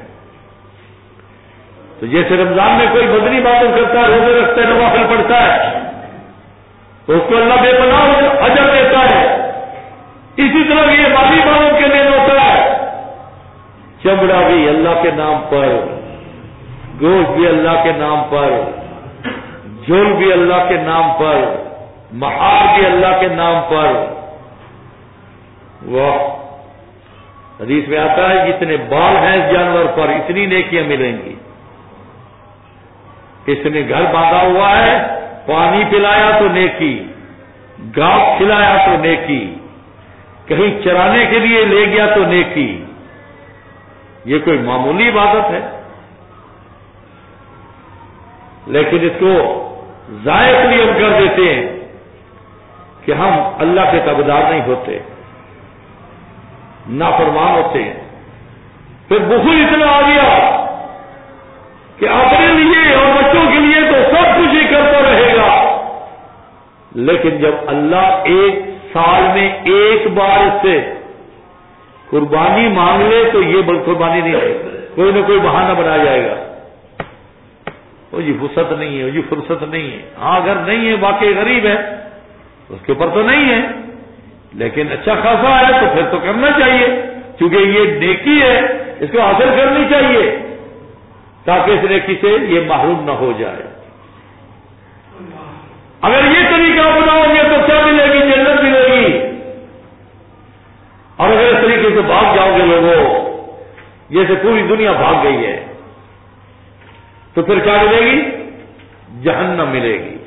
تو جیسے رمضان میں کوئی بدری عبادت کرتا ہے, روزے رکھتا ہے, نوافل پڑھتا ہے, تو اس کو اللہ بے پناہ اجر دیتا ہے. اسی طرح یہ مالی عبادت کے دن ہوتا ہے. چمڑا بھی اللہ کے نام پر, گوشت بھی اللہ کے نام پر, جول بھی اللہ کے نام پر, مہار بھی اللہ کے نام پر. وہ حدیث میں آتا ہے جتنے بال ہیں اس جانور پر اتنی نیکیاں ملیں گی. اس نے گھر باندھا ہوا ہے, پانی پلایا تو نیکی, گھاس کھلایا تو نیکی, کہیں چرانے کے لیے لے گیا تو نیکی. یہ کوئی معمولی عبادت ہے, لیکن اس کو ضائع اس لیے ہم کر دیتے ہیں کہ ہم اللہ کے تابعدار نہیں ہوتے, نافرمان ہوتے ہیں. پھر بخل اتنا آ گیا کہ اپنے لیے اور بچوں کے لیے تو سب کچھ ہی کرتا رہے گا, لیکن جب اللہ ایک سال میں ایک بار اس سے قربانی مانگ لے تو یہ بڑی قربانی نہیں ہے, کوئی نہ کوئی بہانہ بنایا جائے گا. وہ جی فرصت نہیں ہے, وہ جی فرصت نہیں ہے. ہاں اگر نہیں ہے واقعی غریب ہے اس کے اوپر تو نہیں ہے, لیکن اچھا خاصا ہے تو پھر تو کرنا چاہیے, کیونکہ یہ نیکی ہے, اس کو حاصل کرنی چاہیے تاکہ اس نیکی سے یہ محروم نہ ہو جائے. اگر یہ طریقہ اپناؤ گے تو کیا ملے گی؟ جنت ملے گی. اور اگر اس طریقے سے بھاگ جاؤ گے لوگوں, جیسے پوری دنیا بھاگ گئی ہے, تو پھر کیا ملے گی؟ جہنم ملے گی.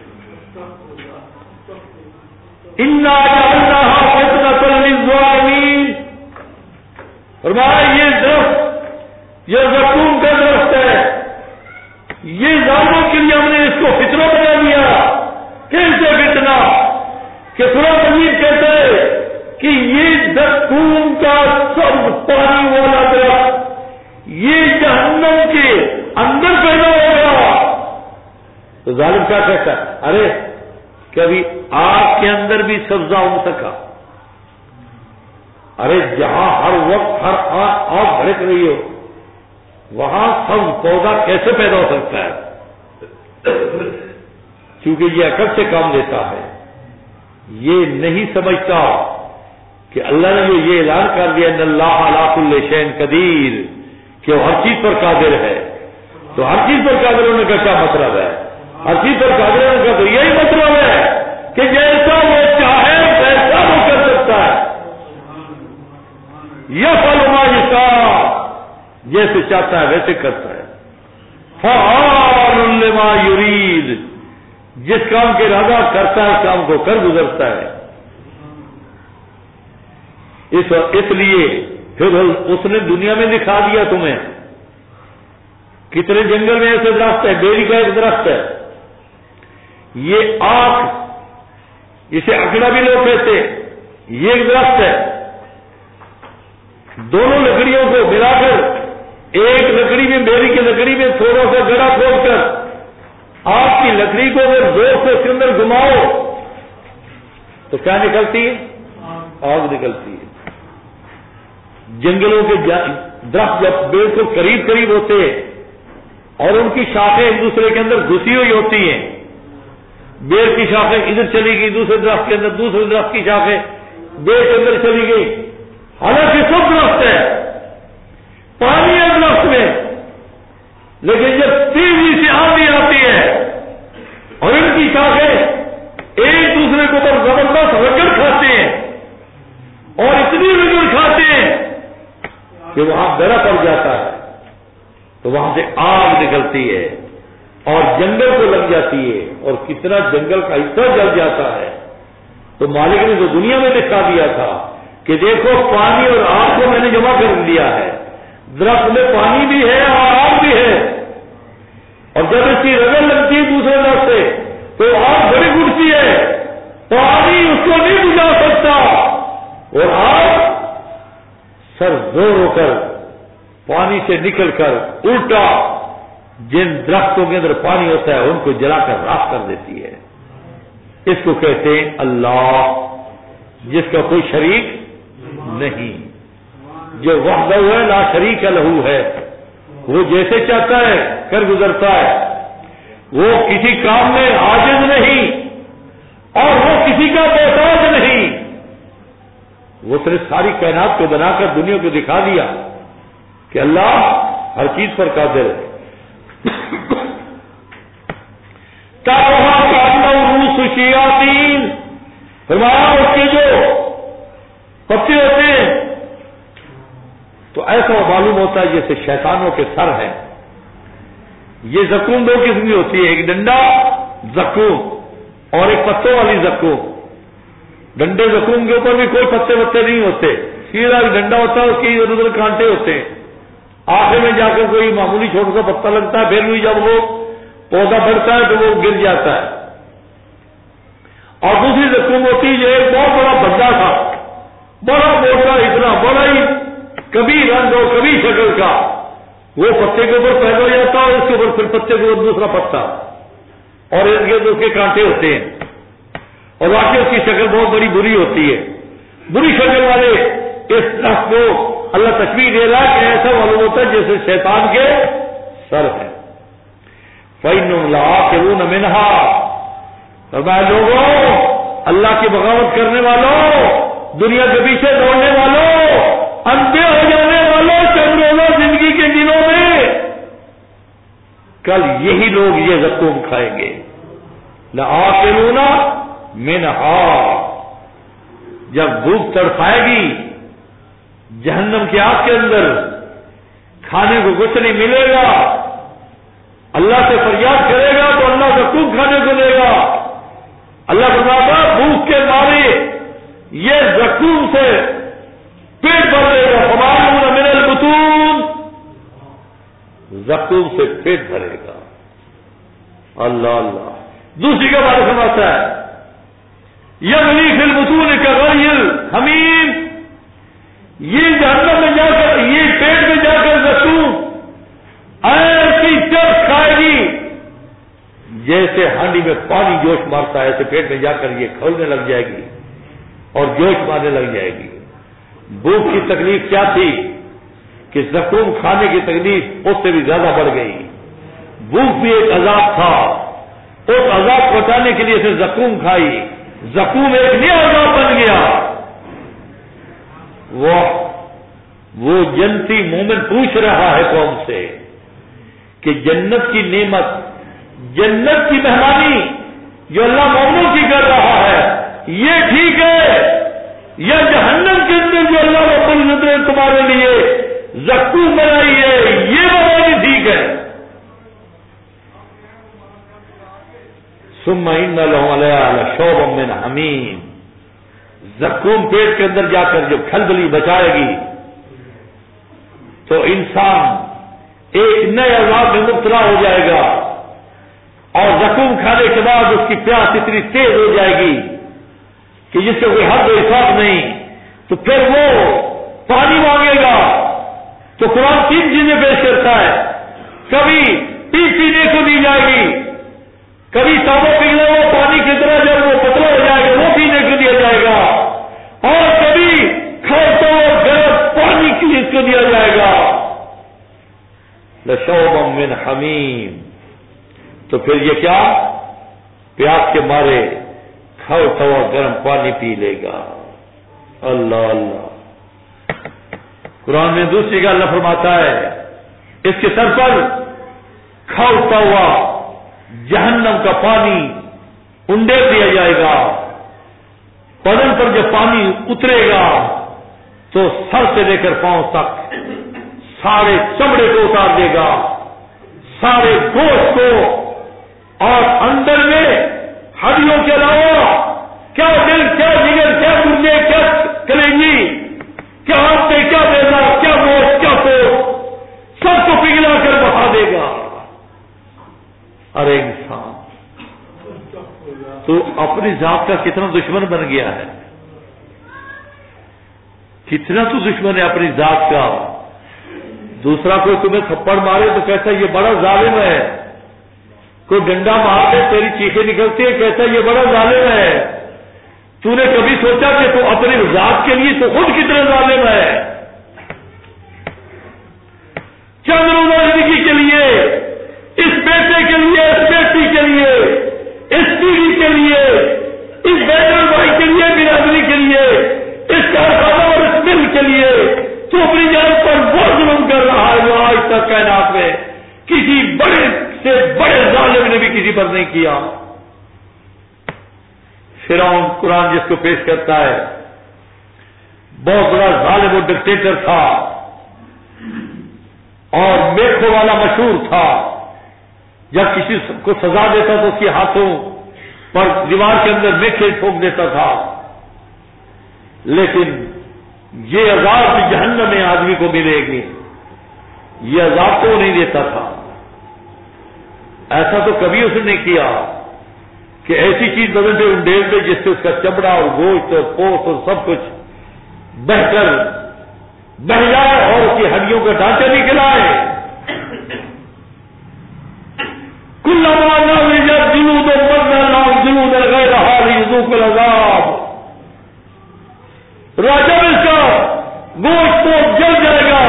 اِنَّا جَعَلْنَاهَا فِتْنَةً لِلظَّالِمِينَ. فرمایا یہ درخت, یہ زیتون کا درخت ہے, یہ ظالموں کے لیے ہم نے اس کو فتنہ بنا دیا. کیسے فتنہ کہ قرآن مجید کہتے ہیں کہ یہ زیتون کا سب پانی والا درخت یہ جہنم کے اندر پیدا ہوگا. تو ظالم کیا کہتا ہے؟ ارے کبھی آگ کے اندر بھی سبزہ ہو سکا. ارے جہاں ہر وقت ہر آگ آگ بھڑک رہی ہو وہاں سب پودا کیسے پیدا ہو سکتا ہے؟ کیونکہ یہ عقل سے کام لیتا ہے. یہ نہیں سمجھتا کہ اللہ نے جو یہ اعلان کر دیا ان اللہ علی کل شیء قدیر, کہ وہ ہر چیز پر قادر ہے. تو ہر چیز پر قادر ہونے کا کیا مطلب ہے؟ ہر چیز پر قادر ہونے کا تو یہی مطلب ہے کہ جیسا وہ چاہے ویسا وہ کر سکتا ہے. یفعل ما یشاء, جیسے چاہتا ہے ویسے کرتا ہے. فعال لما یرید, جس کام کے ارادہ کرتا ہے اس کام کو کر گزرتا ہے. اس اس لیے پھر اس نے دنیا میں دکھا دیا تمہیں کتنے جنگل میں ایسے درخت ہے, بیری کا ایک درخت ہے, یہ آنکھ اسے اکڑا بھی لوگ کہتے, یہ ایک درخت ہے. دونوں لکڑیوں کو ملا کر ایک لکڑی میں, بیری کی لکڑی میں تھوڑا سا گڑا کھود کر آپ کی لکڑی کو اگر زور سے اس کے اندر گھماؤ تو کیا نکلتی ہے؟ آگ نکلتی ہے. جنگلوں کے درخت جب بالکل قریب قریب ہوتے اور ان کی شاخیں ایک دوسرے کے اندر گھسی ہوئی ہوتی ہیں, بیل کی شاخیں ادھر چلی گئی دوسرے درخت کے اندر, دوسرے درخت کی شاخیں بے کے اندر چلی گئی، حالانکہ سب درخت ہے، پانی ہے درخت میں، لیکن جب تیزی سے آندھی آتی ہے اور ان کی شاخیں ایک دوسرے کو پر زبردست رگڑ کھاتے ہیں اور اتنی رگڑ کھاتے ہیں کہ وہاں گرا پڑ جاتا ہے، تو وہاں سے آگ نکلتی ہے اور جنگل کو لگ جاتی ہے اور کتنا جنگل کا حصہ جل جاتا ہے۔ تو مالک نے تو دنیا میں دکھا دیا تھا کہ دیکھو پانی اور آگ کو میں نے جمع کر دیا ہے، درخت میں پانی بھی ہے اور آگ بھی ہے، اور جب اس کی رگڑ لگتی ہے دوسرے درخت سے تو آگ بڑی اٹھتی ہے، پانی اس کو نہیں بجھا سکتا، اور آگ سر زور ہو کر پانی سے نکل کر الٹا جن درختوں کے اندر پانی ہوتا ہے ان کو جلا کر راکھ کر دیتی ہے۔ اس کو کہتے ہیں اللہ، جس کا کوئی شریک نہیں، جو وحدہ ہے لا شریک لہو ہے، وہ جیسے چاہتا ہے کر گزرتا ہے، وہ کسی کام میں عاجز نہیں اور وہ کسی کا محتاج نہیں، وہ صرف ساری کائنات کو بنا کر دنیا کو دکھا دیا کہ اللہ ہر چیز پر قادر ہے۔ فرمایا اس کے جو پتے ہوتے ہیں تو ایسا معلوم ہوتا ہے جیسے شیطانوں کے سر ہیں۔ یہ زکوم دو قسم کی ہوتی ہے، ایک ڈنڈا زکوم اور ایک پتوں والی زکوم۔ ڈنڈے زکوم کے اوپر بھی کوئی پتے پتے نہیں ہوتے، سیدھا ڈنڈا ہوتا ہے، اس کے ادھر ادھر کانٹے ہوتے ہیں، آخر میں جا کر کوئی معمولی چھوٹا سا پتا لگتا ہے، پھر بھی جب وہ پودا بڑھتا ہے تو وہ گر جاتا ہے۔ اور دوسری زکوم ہوتی ہے جو ایک بہت بڑا بندہ تھا، بڑا موٹا، اتنا بڑا ہی کبھی رنگ اور کبھی شکل کا، وہ پتے کے اوپر پیدا ہو جاتا اور اس کے اوپر پھر پتے کے اوپر دوسرا پتا، اور ارد گرد اس کے کانٹے ہوتے ہیں، اور واقعی اس کی شکل بہت بڑی بری ہوتی ہے۔ بری شکل والے اس درخت کو اللہ تشبیہ دے رہا کہ ایسا معلوم ہوتا ہے جیسے شیطان کے سر ہے۔ فَإِنَّهُمْ لَعَاقِلُونَ مِنْهَا، فرمایا لوگوں، اللہ کی بغاوت کرنے والوں، دنیا کے پیچھے دوڑنے والوں، اندھے ہو جانے والوں، چند روزہ زندگی کے دنوں میں کل یہی لوگ یہ زکوم کھائیں گے۔ لَعَاقِلُونَ مِنْهَا، جب بھوک تڑپائے گی جہنم کی آگ کے اندر، کھانے کو کچھ نہیں ملے گا، اللہ سے فریاد کرے گا تو اللہ زکوم کھانے کو دے گا۔ اللہ فرماتا بھوک کے مارے یہ زکوم سے پیٹ بھر لے گا، فَمَالُونَ مِنَ الْبُطُونِ، زکوم سے پیٹ بھرے گا۔ اللہ اللہ۔ دوسری کا بارے سمجھتا ہے یغلی فی البطون کغلی الحمیم، یہ جہنم میں جا کر، یہ پیٹ میں جا کر زکوم ایسی چرس کھائے گی جیسے ہانڈی میں پانی جوش مارتا ہے، ایسے پیٹ میں جا کر یہ کھولنے لگ جائے گی اور جوش مارنے لگ جائے گی۔ بھوک کی تکلیف کیا تھی کہ زکوم کھانے کی تکلیف اس سے بھی زیادہ بڑھ گئی۔ بھوک بھی ایک عذاب تھا، اس عذاب کو ہٹانے کے لیے اسے زکوم کھائی، زکوم ایک نیا عذاب بن گیا۔ وہ وہ جنتی مومن پوچھ رہا ہے قوم سے کہ جنت کی نعمت، جنت کی مہمانی جو اللہ مومنوں کی کر رہا ہے، یہ ٹھیک ہے، یا جہنم کے اندر جو اللہ رب العزت نے تمہارے لیے زکوم بنائی ہے یہ بنانی ٹھیک ہے؟ ثم ان لهم علیہا لشوبا من حمیم، زکوم پیٹ کے اندر جا کر جو کھلبلی بچائے گی تو انسان ایک نئے عذاب میں مبتلا ہو جائے گا، اور زکوم کھانے کے بعد اس کی پیاس اتنی تیز ہو جائے گی کہ جس سے کوئی حد و حساب نہیں، تو پھر وہ پانی مانگے گا تو قرآن تین چیزیں پیش کرتا ہے، کبھی پیس پینے کو دی جائے گی، کبھی تابو پگھلا ہوا پانی کی طرح جب وہ پتلا ہو جائے گا وہ پینے کو دیا جائے گا، اور کبھی کھولتا ہوا گرم پانی کی اس کو دیا جائے گا۔ لشوبا من حمیم، تو پھر یہ کیا؟ پیاس کے مارے کھولتا ہوا گرم پانی پی لے گا۔ اللہ اللہ. قرآن میں دوسری جگہ اللہ فرماتا ہے اس کے سر پر کھولتا ہوا جہنم کا پانی انڈے دیا جائے گا. بدن پر جب پانی اترے گا تو سر سے لے کر پاؤں تک سارے چمڑے کو اتار دے گا, سارے گوشت کو, اور اندر میں ہڈیوں کے علاوہ کیا دل, کیا جگر, کیا گردے, کیا کلیجی, کیا ہاتھے, کیا بیدا, کیا گوشت, کیا پوست, سب کو پگھلا کر بہا دے گا. ارے انسان تو اپنی ذات کا کتنا دشمن بن گیا ہے, کتنا تو دشمن ہے اپنی ذات کا. دوسرا کوئی تمہیں تھپڑ مارے تو کہتا ہے یہ بڑا ظالم ہے, کوئی ڈنڈا مار دے تیری چیخیں نکلتی ہے کہتا ہے یہ بڑا ظالم ہے. تو نے کبھی سوچا کہ تو اپنی ذات کے لیے تو خود کتنا ظالم ہے. چند روزہ زندگی کے لیے, اس بیٹے کے لیے, اس بیٹی کے لیے, اس پیڑھی کے لیے, اس بیٹر بھائی کے لیے, برادری کے لیے, اس کارخانہ اور اس مل کے لیے تو اپنی جان پر وہ ظلم کر رہا ہے جو آج تک کائنات میں کسی بڑے سے بڑے ظالم نے بھی کسی پر نہیں کیا. فرعون قرآن جس کو پیش کرتا ہے بہت بڑا ظالم و ڈکٹیٹر تھا اور میکھوں والا مشہور تھا. جب کسی کو سزا دیتا تو اس کے ہاتھوں پر دیوار کے اندر میکھیں ٹھوک دیتا تھا. لیکن یہ عذاب جہنم میں آدمی کو ملے گی, یہ عذاب تو نہیں دیتا تھا. ایسا تو کبھی اس نے نہیں کیا کہ ایسی چیز بدن پہ انڈیل دے جس سے اس کا چمڑا اور گوشت اور پوست اور سب کچھ بہ کر بہ جائے اور اس کی ہڈیوں کا ڈھانچہ نکل آئے. کلما نضجت جلود بدلناهم جلودا غیرها ليذوقوا العذاب. جب اس کا گوشت تو جل جائے گا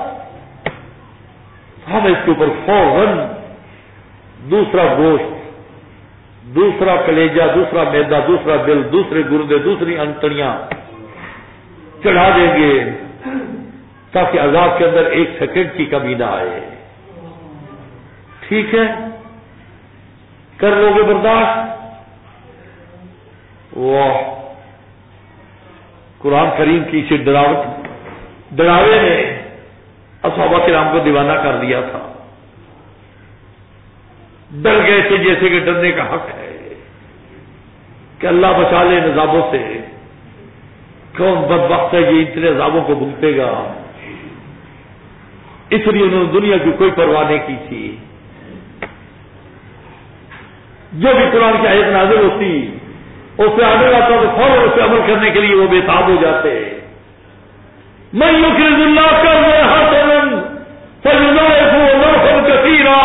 ہم اس کے اوپر فوراً دوسرا گوشت, دوسرا کلیجہ, دوسرا میدا, دوسرا دل, دوسرے گردے, دوسری انتڑیاں چڑھا دیں گے تاکہ عذاب کے اندر ایک سیکنڈ کی کمی نہ آئے. ٹھیک ہے, کر لو گے برداشت؟ واہ, قرآن کریم کی اسے ڈراوٹ ڈراوے نے اصحابہ کرام کو دیوانہ کر دیا تھا. ڈر گئے تھے جیسے کہ ڈرنے کا حق ہے کہ اللہ بچا لے ان عذابوں سے. کون بدبخت ہے یہ اتنے عذابوں کو بھگتے گا. اس لیے انہوں نے دنیا کی کوئی پرواہ نہیں کی تھی. جو بھی قرآن کی آیت نازل ہوتی اس پہ آنے والا تو فوراً اس پہ عمل کرنے کے لیے وہ بے تاب ہو جاتے. من یقرض اللہ قرضا حسنا فیضاعفہ ضعفا کثیرا.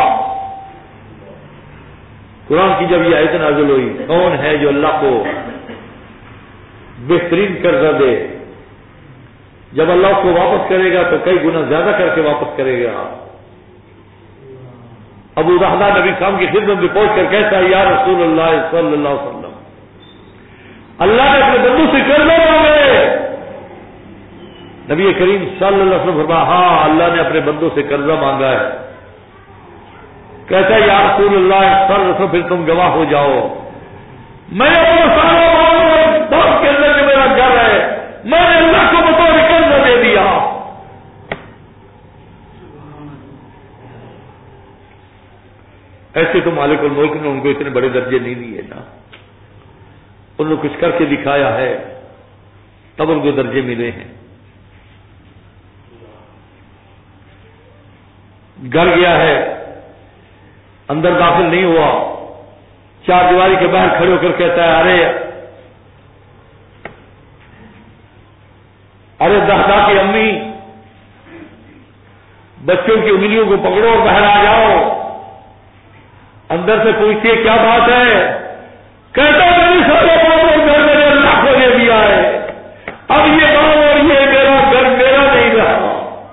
قرآن کی جب یہ آیت نازل ہوئی, کون ہے جو اللہ کو بہترین قرضہ دے, جب اللہ اس کو واپس کرے گا تو کئی گنا زیادہ کر کے واپس کرے گا. ابو دہدا نبی صاحب کی خدمت میں پہنچ کر کہتا ہے یا رسول اللہ صلی اللہ علیہ وسلم, اللہ نے اپنے بندوں سے قرضہ مانگے. نبی کریم صلی اللہ علیہ وسلم فرمایا ہاں اللہ نے اپنے بندوں سے قرضہ مانگا ہے. کہتا ہے یا رسول اللہ صلی اللہ علیہ وسلم پھر تم گواہ ہو جاؤ, میں اپنا سارا مال باپ کے اندر جو میرا گھر ہے میں نے اللہ کو بطور قرضہ دے دیا. ایسے تو مالک الملک نے ان کو اتنے بڑے درجے نہیں دیے نا, انہوں نے کچھ کر کے دکھایا ہے تب ان کو درجے ملے ہیں. گھر گیا ہے, اندر داخل نہیں ہوا, چار دیواری کے باہر کھڑے ہو کر کہتا ہے ارے ارے دہدا کی امی بچوں کی انگلیوں کو پکڑو اور باہر آ جاؤ. اندر سے پوچھتی ہے کیا بات ہے؟ کہتا میری سارے گھر میرے اللہ کو دے دیا ہے, اب یہ گاؤں اور یہ میرا گھر میرا نہیں رہا.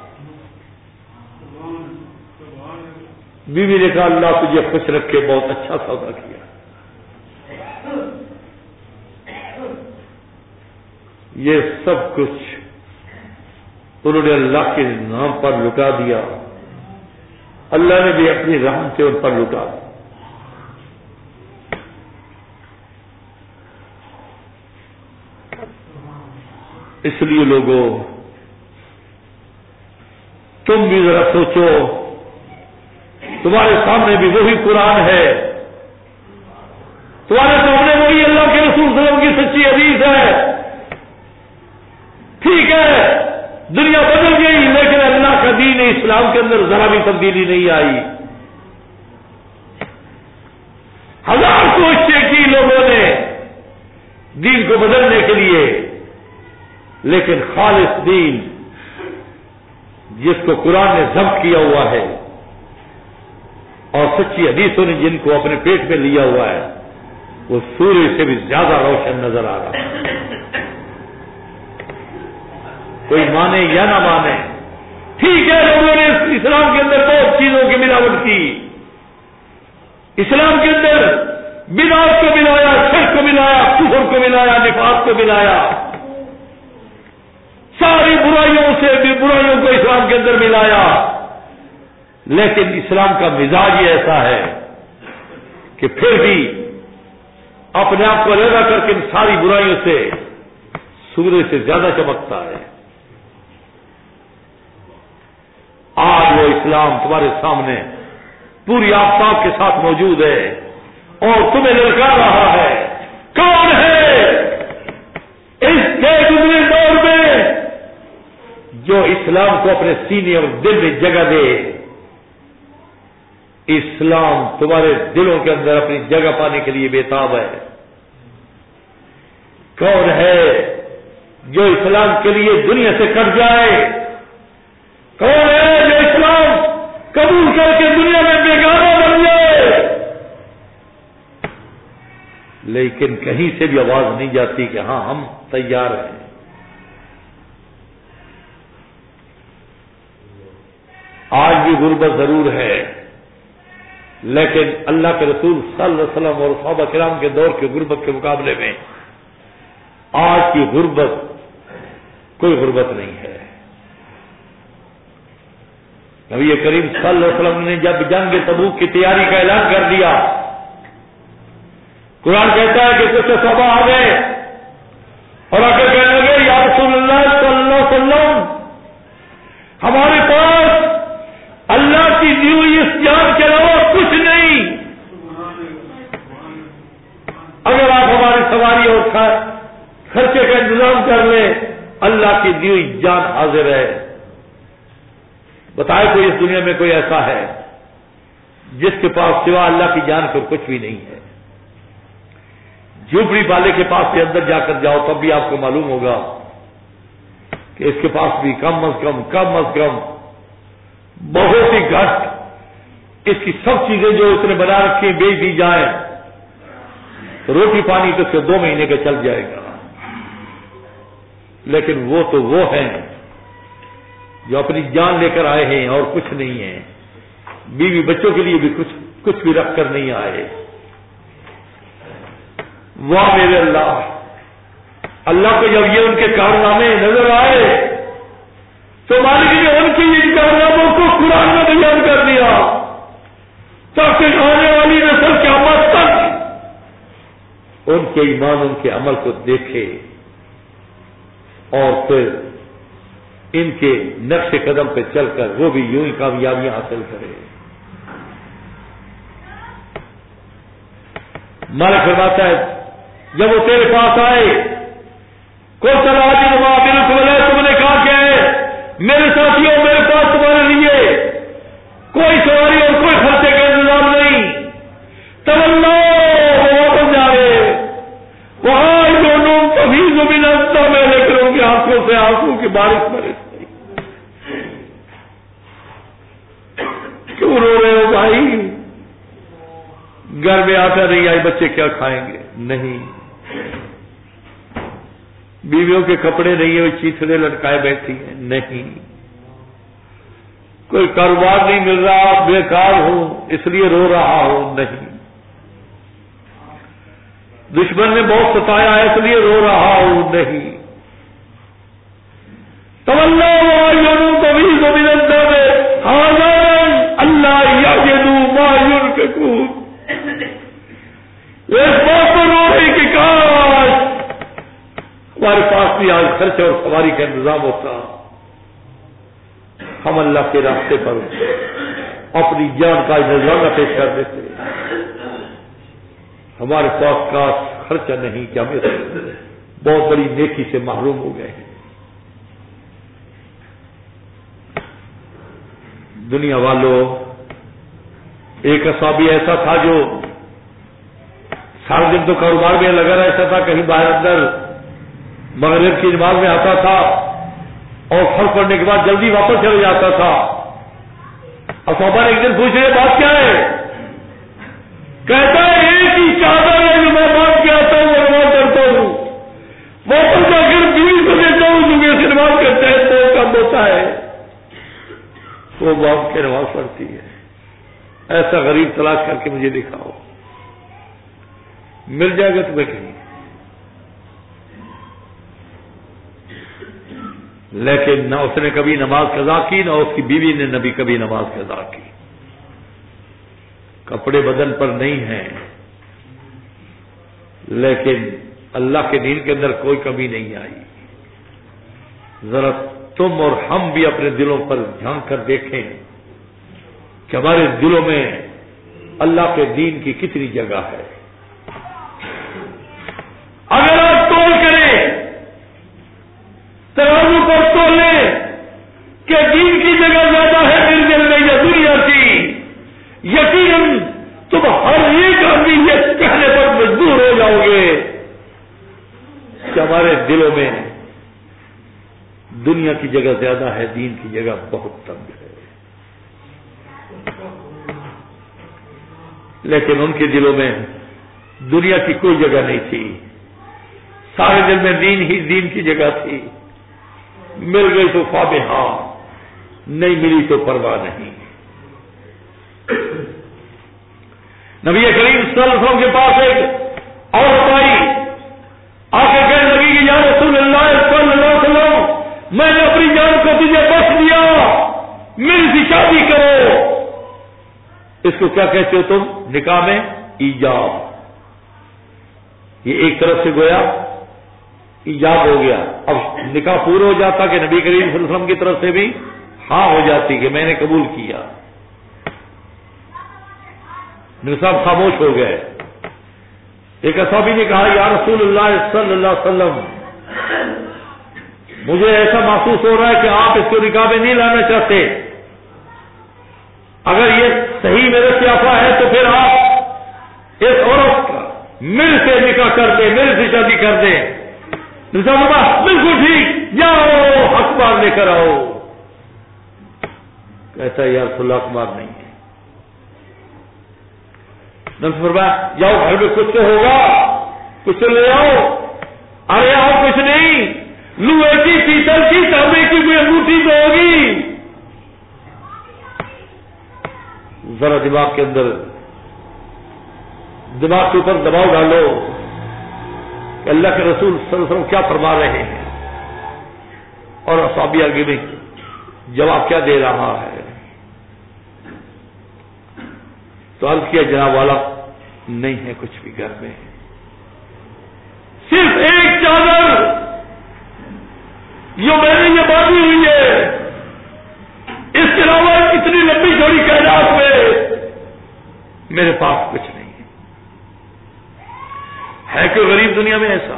بیوی نے کہا اللہ تجھے خوش رکھے, بہت اچھا سودا کیا. یہ سب کچھ انہوں نے اللہ کے نام پر لٹا دیا، اللہ نے بھی اپنی رحم سے ان پر لٹا دیا۔ اس لیے لوگوں، تم بھی ذرا سوچو، تمہارے سامنے بھی وہی قرآن ہے، تمہارے سامنے وہی اللہ کے رسول صلی اللہ علیہ وسلم کی سچی حدیث ہے۔ ٹھیک ہے دنیا بدل گئی، لیکن اللہ کا دین اسلام کے اندر ذرا بھی تبدیلی نہیں آئی۔ ہزار کوششیں کی لوگوں نے دین کو بدلنے کے لیے، لیکن خالص دین جس کو قرآن نے ضبط کیا ہوا ہے اور سچی حدیثوں نے جن کو اپنے پیٹ میں لیا ہوا ہے، وہ سورج سے بھی زیادہ روشن نظر آ رہا ہے۔ کوئی مانے یا نہ مانے، ٹھیک ہے لوگوں نے اسلام کے اندر بہت چیزوں کی ملاوٹ کی، اسلام کے اندر بدعت کو ملایا، شرک کو ملایا، کفر کو ملایا، نفاق کو ملایا، ساری برائیوں سے بھی برائیوں کو اسلام کے اندر ملایا، لیکن اسلام کا مزاج ہی ایسا ہے کہ پھر بھی اپنے آپ کو علیحدہ کر کے ان ساری برائیوں سے سورج سے زیادہ چمکتا ہے۔ آج وہ اسلام تمہارے سامنے پوری آفتاب کے ساتھ موجود ہے اور تمہیں للکار رہا ہے۔ کون ہے اس کے گزرے دور میں جو اسلام کو اپنے سینے اور دل میں جگہ دے؟ اسلام تمہارے دلوں کے اندر اپنی جگہ پانے کے لیے بےتاب ہے۔ کون ہے جو اسلام کے لیے دنیا سے کٹ جائے؟ کون ہے جو اسلام قبول کر کے دنیا میں بیگانہ بن جائے؟ لیکن کہیں سے بھی آواز نہیں جاتی کہ ہاں ہم تیار ہیں۔ آج بھی غربت ضرور ہے، لیکن اللہ کے رسول صلی اللہ علیہ وسلم اور صحابہ کرام کے دور کی غربت کے مقابلے میں آج کی غربت کوئی غربت نہیں ہے۔ نبی کریم صلی اللہ علیہ وسلم نے جب جنگ تبوک کی تیاری کا اعلان کر دیا، قرآن کہتا ہے کہ کچھ صحابہ آ گئے اور آ کے کہنے لگے یا رسول اللہ صلی اللہ علیہ وسلم، ہمارے پاس اللہ کی دی ہوئی اس جان کے علاوہ کچھ نہیں، اگر آپ ہماری سواری اور خرچے کا انتظام کر لیں، اللہ کی دی ہوئی جان حاضر ہے۔ بتائے کوئی اس دنیا میں کوئی ایسا ہے جس کے پاس سوا اللہ کی جان کو کچھ بھی نہیں ہے؟ جھوپڑی والے کے پاس سے اندر جا کر جاؤ تب بھی آپ کو معلوم ہوگا کہ اس کے پاس بھی کم از کم کم از کم بہت ہی گھٹ اس کی سب چیزیں جو اس نے بنا رکھی ہیں بیچ دی جائیں تو روٹی پانی تو اس کے دو مہینے کا چل جائے گا، لیکن وہ تو وہ ہیں جو اپنی جان لے کر آئے ہیں اور کچھ نہیں ہے، بیوی بچوں کے لیے بھی کچھ کچھ بھی رکھ کر نہیں آئے۔ واہ میرے اللہ، اللہ کو جب یہ ان کے کارنامے نظر آئے تو مالک نے ان کی ان کارناموں کو قرآن میں بیان کر دیا تاکہ آنے والی نسل قیامت تک ان کے ایمان ان کے عمل کو دیکھے اور پھر ان کے نقش قدم پہ چل کر وہ بھی یوں ہی کامیابیاں حاصل کرے۔ مالک فرماتا ہے جب وہ تیرے پاس آئے کو چلا جی وہاں بالکل تم نے کہا کہ میرے ساتھیوں میرے پاس تمہارے لیے کوئی سواری اور کوئی خرچے کا انتظام نہیں، تمنا واپس جا رہے وہاں دونوں کبھی زمین میں لے کر ان کے آنکھوں سے آنسو کی بارش برس گئی۔ کیوں رو رہے ہو بھائی؟ گھر میں آتا نہیں آئی بچے کیا کھائیں گے؟ نہیں، بیویوں کے کپڑے نہیں ہیں چیتڑے لٹکائے بیٹھی ہیں؟ نہیں، کوئی کاروبار نہیں مل رہا بیکار ہوں اس لیے رو رہا ہوں؟ نہیں، دشمن نے بہت ستایا ہے اس لیے رو رہا ہوں؟ نہیں، تولوا وعينوا طويل من الدم هذا اللہ یجدوا ما ينفقون. اس بات پر رو رہے کہ کاش ہمارے پاس بھی آج خرچ اور سواری کا انتظام ہوتا، ہم اللہ کے راستے پر اپنی جان کا نذرانہ پیش کر دیتے. ہمارے پاس کا خرچہ نہیں کہ ہم اس بہت بڑی نیکی سے محروم ہو گئے ہیں. دنیا والوں، ایک اصحابی ایسا تھا جو سارے دن تو کاروبار میں لگا رہتا تھا، کہیں باہر اندر مغرب کی نماز میں آتا تھا اور فرض پڑنے کے بعد جلدی واپس چلے جاتا تھا. اصحابہ نے ایک دن پوچھ رہے بات کیا ہے؟ کہتا ہے ایک ہی چادر ہے جو میں باندھ کے آتا ہوں اور نماز کرتا ہوں، واپس جا کر بیوی کو دیتا ہوں جو میرے سے نماز کرتا ہے تو کم ہوتا ہے، وہ باندھ کے نماز پڑھتی ہے. ایسا غریب تلاش کر کے مجھے دکھاؤ، مل جائے گا تمہیں کہیں. لیکن نہ اس نے کبھی نماز قضا کی، نہ اس کی بیوی نے نبی کبھی نماز قضا کی. کپڑے بدن پر نہیں ہیں، لیکن اللہ کے دین کے اندر کوئی کمی نہیں آئی. ذرا تم اور ہم بھی اپنے دلوں پر جھانک کر دیکھیں کہ ہمارے دلوں میں اللہ کے دین کی کتنی جگہ ہے. اگر آپ تول کریں، ترازو پر تولیں کہ دین کی جگہ زیادہ ہے دل دل میں یا دنیا کی، یقیناً تم ہر ایک آدمی یہ کہنے پر مجبور ہو جاؤ گے کہ ہمارے دلوں میں دنیا کی جگہ زیادہ ہے، دین کی جگہ بہت کم ہے. لیکن ان کے دلوں میں دنیا کی کوئی جگہ نہیں تھی، سارے دل میں دین ہی دین کی جگہ تھی. مل گئی تو فابے ہاں، نہیں ملی تو پرواہ نہیں. نبی کریم صلی اللہ علیہ وسلم کے پاس ایک عورت آئی، آ کے کہنے لگی کہ یا رسول اللہ صلی اللہ علیہ وسلم، میں نے اپنی جان کو تجھے بخش دیا، میری سے شادی کرو. اس کو کیا کہتے ہو تم؟ نکاح میں ایجاب. یہ ایک طرف سے گویا ایجاب ہو گیا. اب نکاح پورا ہو جاتا کہ نبی کریم صلی اللہ علیہ وسلم کی طرف سے بھی ہاں ہو جاتی کہ میں نے قبول کیا. نبی صاحب خاموش ہو گئے. ایک اصحابی نے کہا یا رسول اللہ صلی اللہ علیہ وسلم، مجھے ایسا محسوس ہو رہا ہے کہ آپ اس کو نکاح میں نہیں لانا چاہتے. اگر یہ صحیح میرے سیافہ ہے تو پھر آپ اس عورت کا مل سے نکاح کر دیں، مل سے شادی کر دیں. بالکل ٹھیک، جاؤ اخبار لے کر آؤ. کہتا ہے یا رسول اللہ اخبار نہیں ہے. نبی فرمایا جاؤ گھر میں کچھ تو ہوگا، کچھ تو لے آؤ. ارے آؤ کچھ نہیں، لوہے کی پیتل کی تانبے کی کوئی انگوٹھی تو ہوگی. ذرا دماغ کے اندر، دماغ کے اوپر دباؤ ڈالو کہ اللہ کے رسول صلی اللہ علیہ وسلم کیا فرما رہے ہیں اور اصحابی آگے میں جواب کیا دے رہا ہے. تو عرض کیا جناب والا نہیں ہے کچھ بھی گھر میں، صرف ایک چادر جو میں نے یہ باندھی ہوئی ہے، اس کے علاوہ اتنی لمبی چوڑی کائنات میں میرے پاس کچھ نہیں ہے. ہے کہ غریب دنیا میں ایسا؟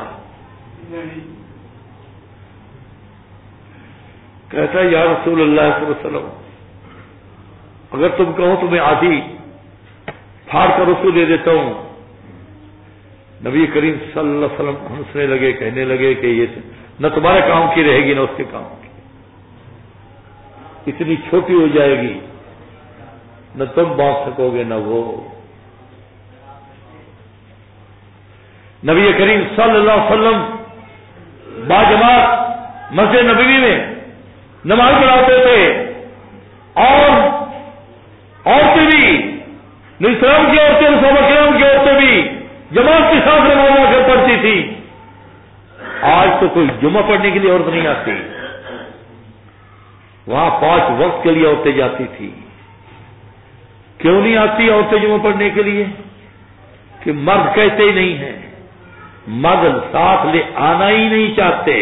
کہتا ہے یا رسول اللہ صلی اللہ علیہ وسلم، اگر تم کہو تو میں آدھی پھاڑ کر اس کو دے دیتا ہوں. نبی کریم صلی اللہ علیہ وسلم ہنسنے لگے، کہنے لگے کہ یہ نہ تمہارے کام کی رہے گی نہ اس کے کام کی، اتنی چھوٹی ہو جائے گی، نہ تم باندھ سکو گے نہ وہ. نبی کریم صلی اللہ علیہ وسلم باجماعت مسجد نبوی میں نماز پڑھاتے تھے، اور عورتیں بھی، اسلام کی عورتیں، صحابہ کرام کی عورتیں بھی جماعت کے ساتھ نماز آ کر پڑھتی تھی. آج تو کوئی جمعہ پڑھنے کے لیے عورت نہیں آتی. وہاں پانچ وقت کے لیے عورتیں جاتی تھی. کیوں نہیں آتی عورتیں جمعہ پڑھنے کے لیے؟ کہ مرد کہتے ہی نہیں ہیں، مرد ساتھ لے آنا ہی نہیں چاہتے.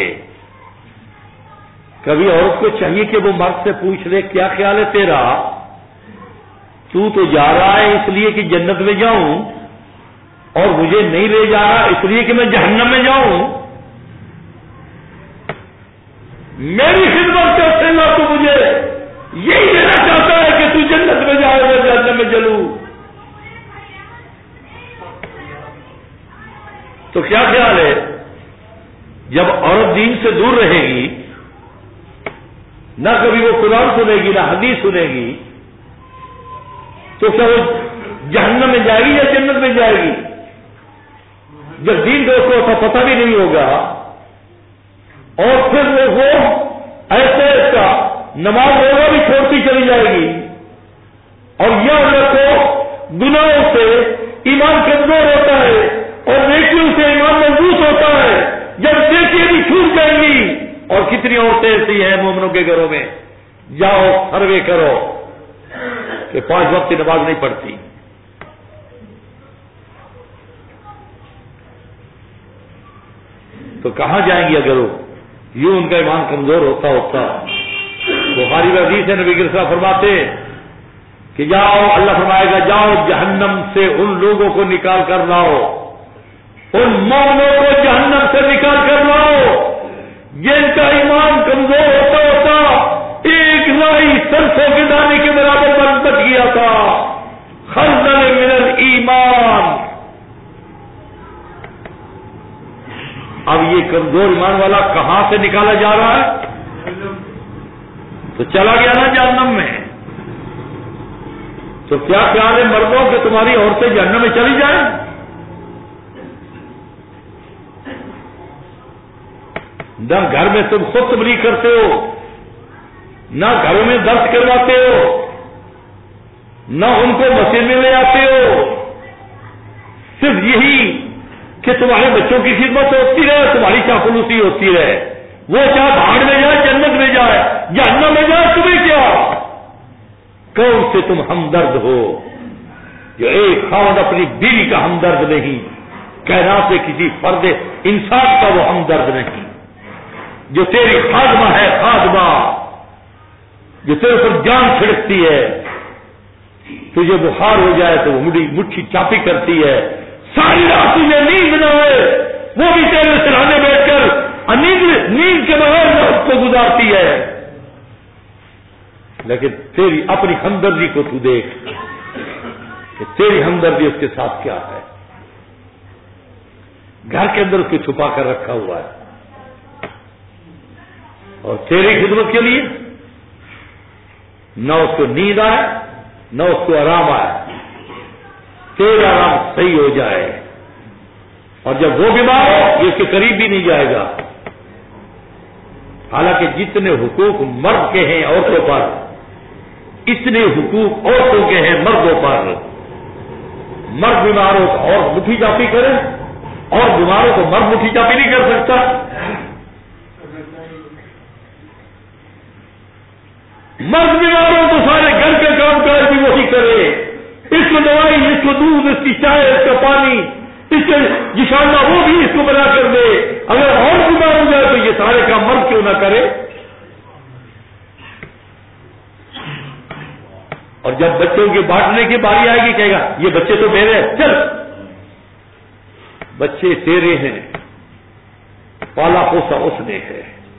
کبھی عورت کو چاہیے کہ وہ مرد سے پوچھ لے کیا خیال ہے تیرا، تو تو جا رہا ہے اس لیے کہ جنت میں جاؤں اور مجھے نہیں لے جا رہا اس لیے کہ میں جہنم میں جاؤں. میری خدمت کرتے نہ تو مجھے یہی دینا چاہتا ہے کہ تو جنت میں جاؤ میں جہنم میں جلوں. تو کیا خیال ہے جب عورت دین سے دور رہے گی، نہ کبھی وہ قرآن سنے گی نہ حدیث سنے گی، تو کیا وہ جہنم میں جائے گی یا جنت میں جائے گی؟ جب دین دوستوں کا پتہ بھی نہیں ہوگا اور پھر وہ ایسے ایسا نماز روزہ بھی چھوڑتی چلی جائے گی، اور یہ لوگوں گناہوں سے ایمان کمزور ہوتا ہے اور نیکیوں سے ایمان مضبوط ہوتا ہے. جب نیکیاں بھی چھوٹ جائیں گی، اور کتنی عورتیں ایسی ہیں مومنوں کے گھروں میں، جاؤ سروے کرو کہ پانچ وقت کی نماز نہیں پڑھتی. تو کہاں جائیں گی اگر وہ یوں ان کا ایمان کمزور ہوتا ہوتا؟ بخاری میں حدیث ہے، نبی کریم فرماتے کہ جاؤ، اللہ فرمائے گا جاؤ جہنم سے ان لوگوں کو نکال کر لاؤ، ان مومنوں کو جہنم سے نکال کر لاؤ جن کا ایمان کمزور ہوتا ہوتا ایک رائی سرسوں کے دانے کے برابر بن بچ گیا تھا. خردل من الایمان. اب یہ کمزور ایمان والا کہاں سے نکالا جا رہا ہے؟ تو چلا گیا نا جہنم میں. تو کیا خیال ہے مردوں کہ تمہاری عورتیں جہنم میں چلی جائیں؟ نہ گھر میں تم خود تبلیغ کرتے ہو، نہ گھروں میں درس کرواتے ہو، نہ ان کو مسجد میں لے آتے ہو. صرف یہی کہ تمہارے بچوں کی خدمت ہوتی رہے، تمہاری چاپلوسی ہوتی رہے. وہ چاہے بھاڑ میں جائے جنت میں جائے جہنم میں جائے، تمہیں کیا؟ کون سے تم ہمدرد ہو جو ایک خاوند اپنی بیوی کا ہمدرد نہیں، کائنات سے کسی فرد انسان کا وہ ہمدرد نہیں، جو تیری خادمہ ہے، خادمہ جو تیرے پر جان چھڑکتی ہے، تجھے بخار ہو جائے تو وہ مٹھی چاپی کرتی ہے، ساری رات تجھے نیند نہ آئے وہ بھی تیرے سرانے بیٹھ کر نیند نیند کے بغیر رات کو گزارتی ہے. لیکن تیری اپنی ہمدردی کو تو دیکھ کہ تیری ہمدردی اس کے ساتھ کیا ہے. گھر کے اندر اس کو چھپا کر رکھا ہوا ہے، اور تیری خدمت کے لیے نہ اس کو نیند آئے نہ اس کو آرام آئے، تیرا آرام صحیح ہو جائے. اور جب وہ بیمار ہو یہ اس کے قریب بھی نہیں جائے گا. حالانکہ جتنے حقوق مرد کے ہیں عورتوں پر، اتنے حقوق عورتوں کے ہیں مردوں پر. مرد بیمار ہو تو اور مٹھی چاپی کرے، اور بیماروں کو مرد مٹھی چاپی نہیں کر سکتا. مرد بیماروں تو سارے گھر کے کام کاج بھی وہی کرے، اس کو دوائی، اس کو دودھ، اس کی چائے، اس کا پانی، اس کے جشانہ وہ بھی اس کو بنا کر دے. اگر اور بیمار ہو جائے تو یہ سارے کام مرد کیوں نہ کرے؟ اور جب بچوں کے بانٹنے کی باری آئے گی کہے گا یہ بچے تو میرے ہیں، چل بچے تیرے ہیں، پالا پوسا اس نے ہے،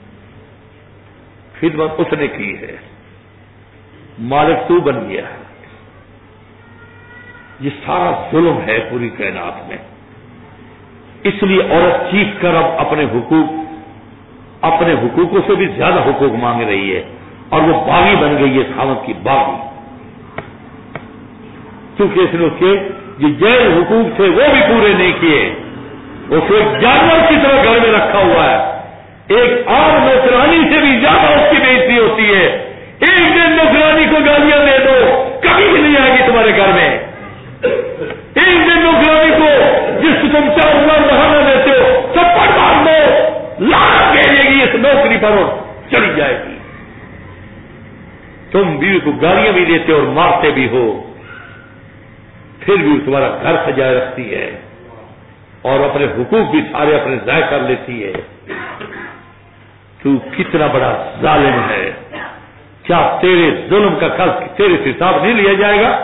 خدمت اس نے کی ہے، مالک تو بن گیا ہے. یہ سارا ظلم ہے پوری کائنات میں. اس لیے عورت چیخ کر اب اپنے حقوق اپنے حقوقوں سے بھی زیادہ حقوق مانگ رہی ہے، اور وہ باغی بن گئی ہے، خاوند کی باغی. کیونکہ اس نے اس کے جو جائز حقوق تھے وہ بھی پورے نہیں کیے. اس کو ایک جانور کی طرح گھر میں رکھا ہوا ہے. ایک عام نوکرانی سے بھی زیادہ اس کی بےعزتی ہوتی ہے. ایک دن نوکرانی کو گالیاں دے دو کبھی بھی نہیں آئے گی تمہارے گھر میں. ایک دن نوکرانی کو جس کو تم چار ہزار بہانا دیتے ہو سب پر مار دو، لعنت بھیجے گی اس نوکری پر اور چلی جائے گی. تم بیوی کو گالیاں بھی دیتے اور مارتے بھی ہو، پھر بھی تمہارا گھر سجائے رکھتی ہے اور اپنے حقوق بھی سارے اپنے ضائع کر لیتی ہے. تو کتنا بڑا ظالم ہے. کیا تیرے ظلم کا کل تیرے سے حساب نہیں لیا جائے گا؟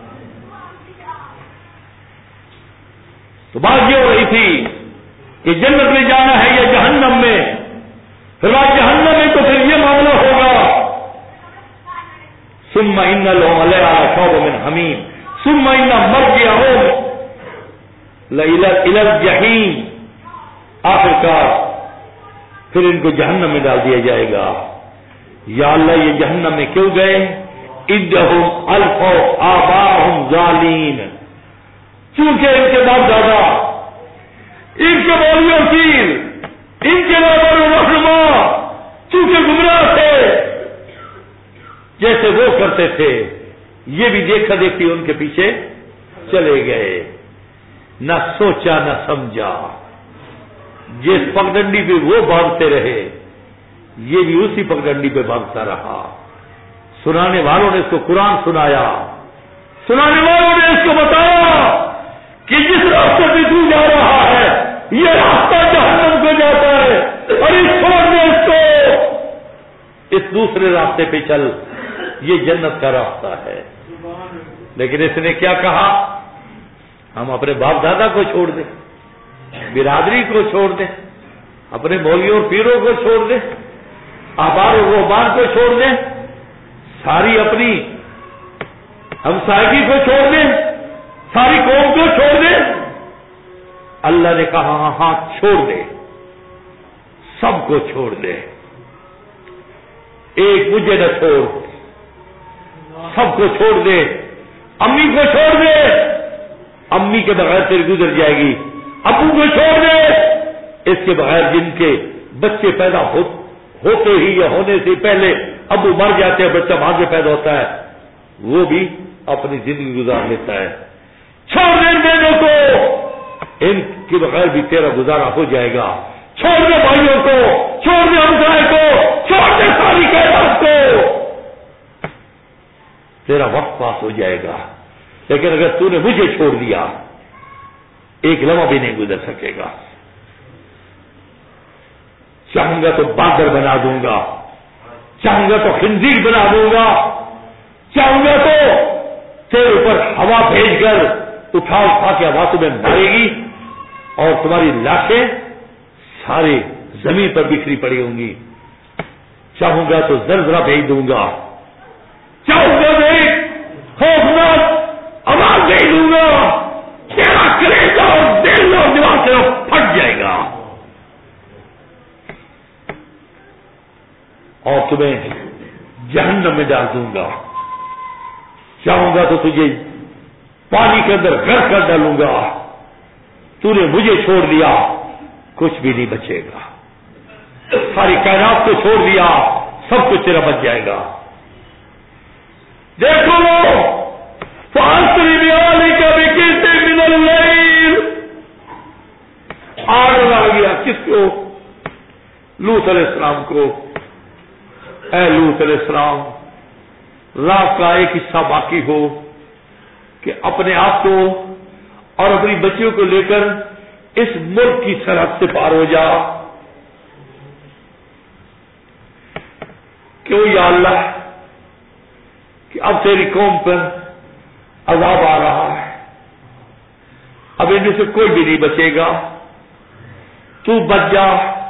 تو بات یہ ہو رہی تھی کہ جنت میں جانا ہے یا جہنم میں. پھر بات جہنم میں تو پھر یہ معاملہ ہوگا ثم ان لهم علیہا شوب من حمیم ثم ان مرجعهم الى الجحیم. آخرکار پھر ان کو جہنم میں ڈال دیا جائے گا. یا اللہ یہ جہنم میں کیوں گئے؟ انہم الفوا آباءہم ضالین، چونکہ ان کے باپ دادا، ان کے مولوی و پیر، ان کے رہبر و رہنما چونکہ گمراہ تھے، جیسے وہ کرتے تھے یہ بھی دیکھا دیکھی ان کے پیچھے چلے گئے. نہ سوچا نہ سمجھا، جس پگڈنڈی پہ وہ بھاگتے رہے یہ بھی اسی پگڈنڈی پہ بھاگتا رہا. سنانے والوں نے اس کو قرآن سنایا، سنانے والوں نے اس کو بتایا کہ جس راستے پہ تو جا رہا ہے یہ راستہ جہنم کو جاتا ہے اور اس چھوڑ دے اس کو، اس دوسرے راستے پہ چل، یہ جنت کا راستہ ہے. لیکن اس نے کیا کہا؟ ہم اپنے باپ دادا کو چھوڑ دیں، برادری کو چھوڑ دیں، اپنے مولویوں اور پیروں کو چھوڑ دیں، احبار و رہبان کو چھوڑ دیں، ساری اپنی ہمسائیگی کو چھوڑ دیں، ساری قوم کو چھوڑ دیں. اللہ نے کہا ہاں ہاں چھوڑ دے، سب کو چھوڑ دے، ایک مجھے نہ چھوڑ، سب کو چھوڑ دے. امی کو چھوڑ دے، امی کے بغیر تیری گزر جائے گی. ابو کو چھوڑ دے، اس کے بغیر جن کے بچے پیدا ہو ہوتے ہی یا ہونے سے پہلے ابو مر جاتے ہیں، بچہ بعد میں پیدا ہوتا ہے، وہ بھی اپنی زندگی گزار لیتا ہے. چھوڑ دے بیٹوں کو، ان کے بغیر بھی تیرا گزارا ہو جائے گا. چھوڑ دے بھائیوں کو، چھوڑ دے ہمسائے کو، چھوڑ دے ساری کائنات کو، تیرا وقت پاس ہو جائے گا. لیکن اگر تو نے مجھے چھوڑ دیا ایک لمحہ بھی نہیں گزر سکے گا. چاہوں گا تو باندر بنا دوں گا، چاہوں گا تو خنزیر بنا دوں گا، چاہوں گا تو تیرے اوپر ہوا بھیج کر اٹھا اٹھا کے ہوا تمہیں مارے گی اور تمہاری لاشیں سارے زمین پر بکھری پڑی ہوں گی. چاہوں گا تو زلزلہ بھیج دوں گا، چاہوں گا تو ایک خوفناک آواز بھیج دوں گا، تیرا کلیجہ اور دل اور دماغ سے پھٹ جائے گا اور تمہیں جہنم میں ڈال دوں گا. چاہوں گا تو تجھے پانی کے اندر غرق کر ڈالوں گا. تو نے مجھے چھوڑ دیا کچھ بھی نہیں بچے گا. ساری کائنات کو چھوڑ دیا سب کچھ تیرا بچ جائے گا. دیکھو فاسری بیالی کا بھی کہتے من اللیل، آگ لگ گیا کس کو؟ لوط علیہ السلام کو. اے لوط علیہ السلام، رات کا ایک حصہ باقی ہو کہ اپنے آپ کو اور اپنی بچیوں کو لے کر اس ملک کی سرحد سے پار ہو جا. کیوں یا اللہ کہ اب تیری قوم پر عذاب آ رہا ہے، اب ان میں سے کوئی بھی نہیں بچے گا، تو بچ جا.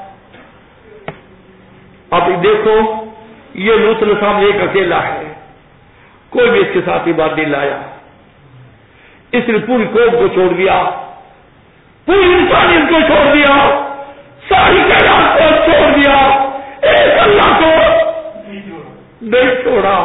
اب دیکھو یہ لوط علیہ السلام ایک اکیلا ہے، کوئی بھی اس کے ساتھ ہی بات نہیں لایا. اس نے پوری قوم کو چھوڑ دیا، پوری انسانیت کو چھوڑ دیا، ساری کائنات کو چھوڑ دیا، ایک اللہ کو نہیں چھوڑا.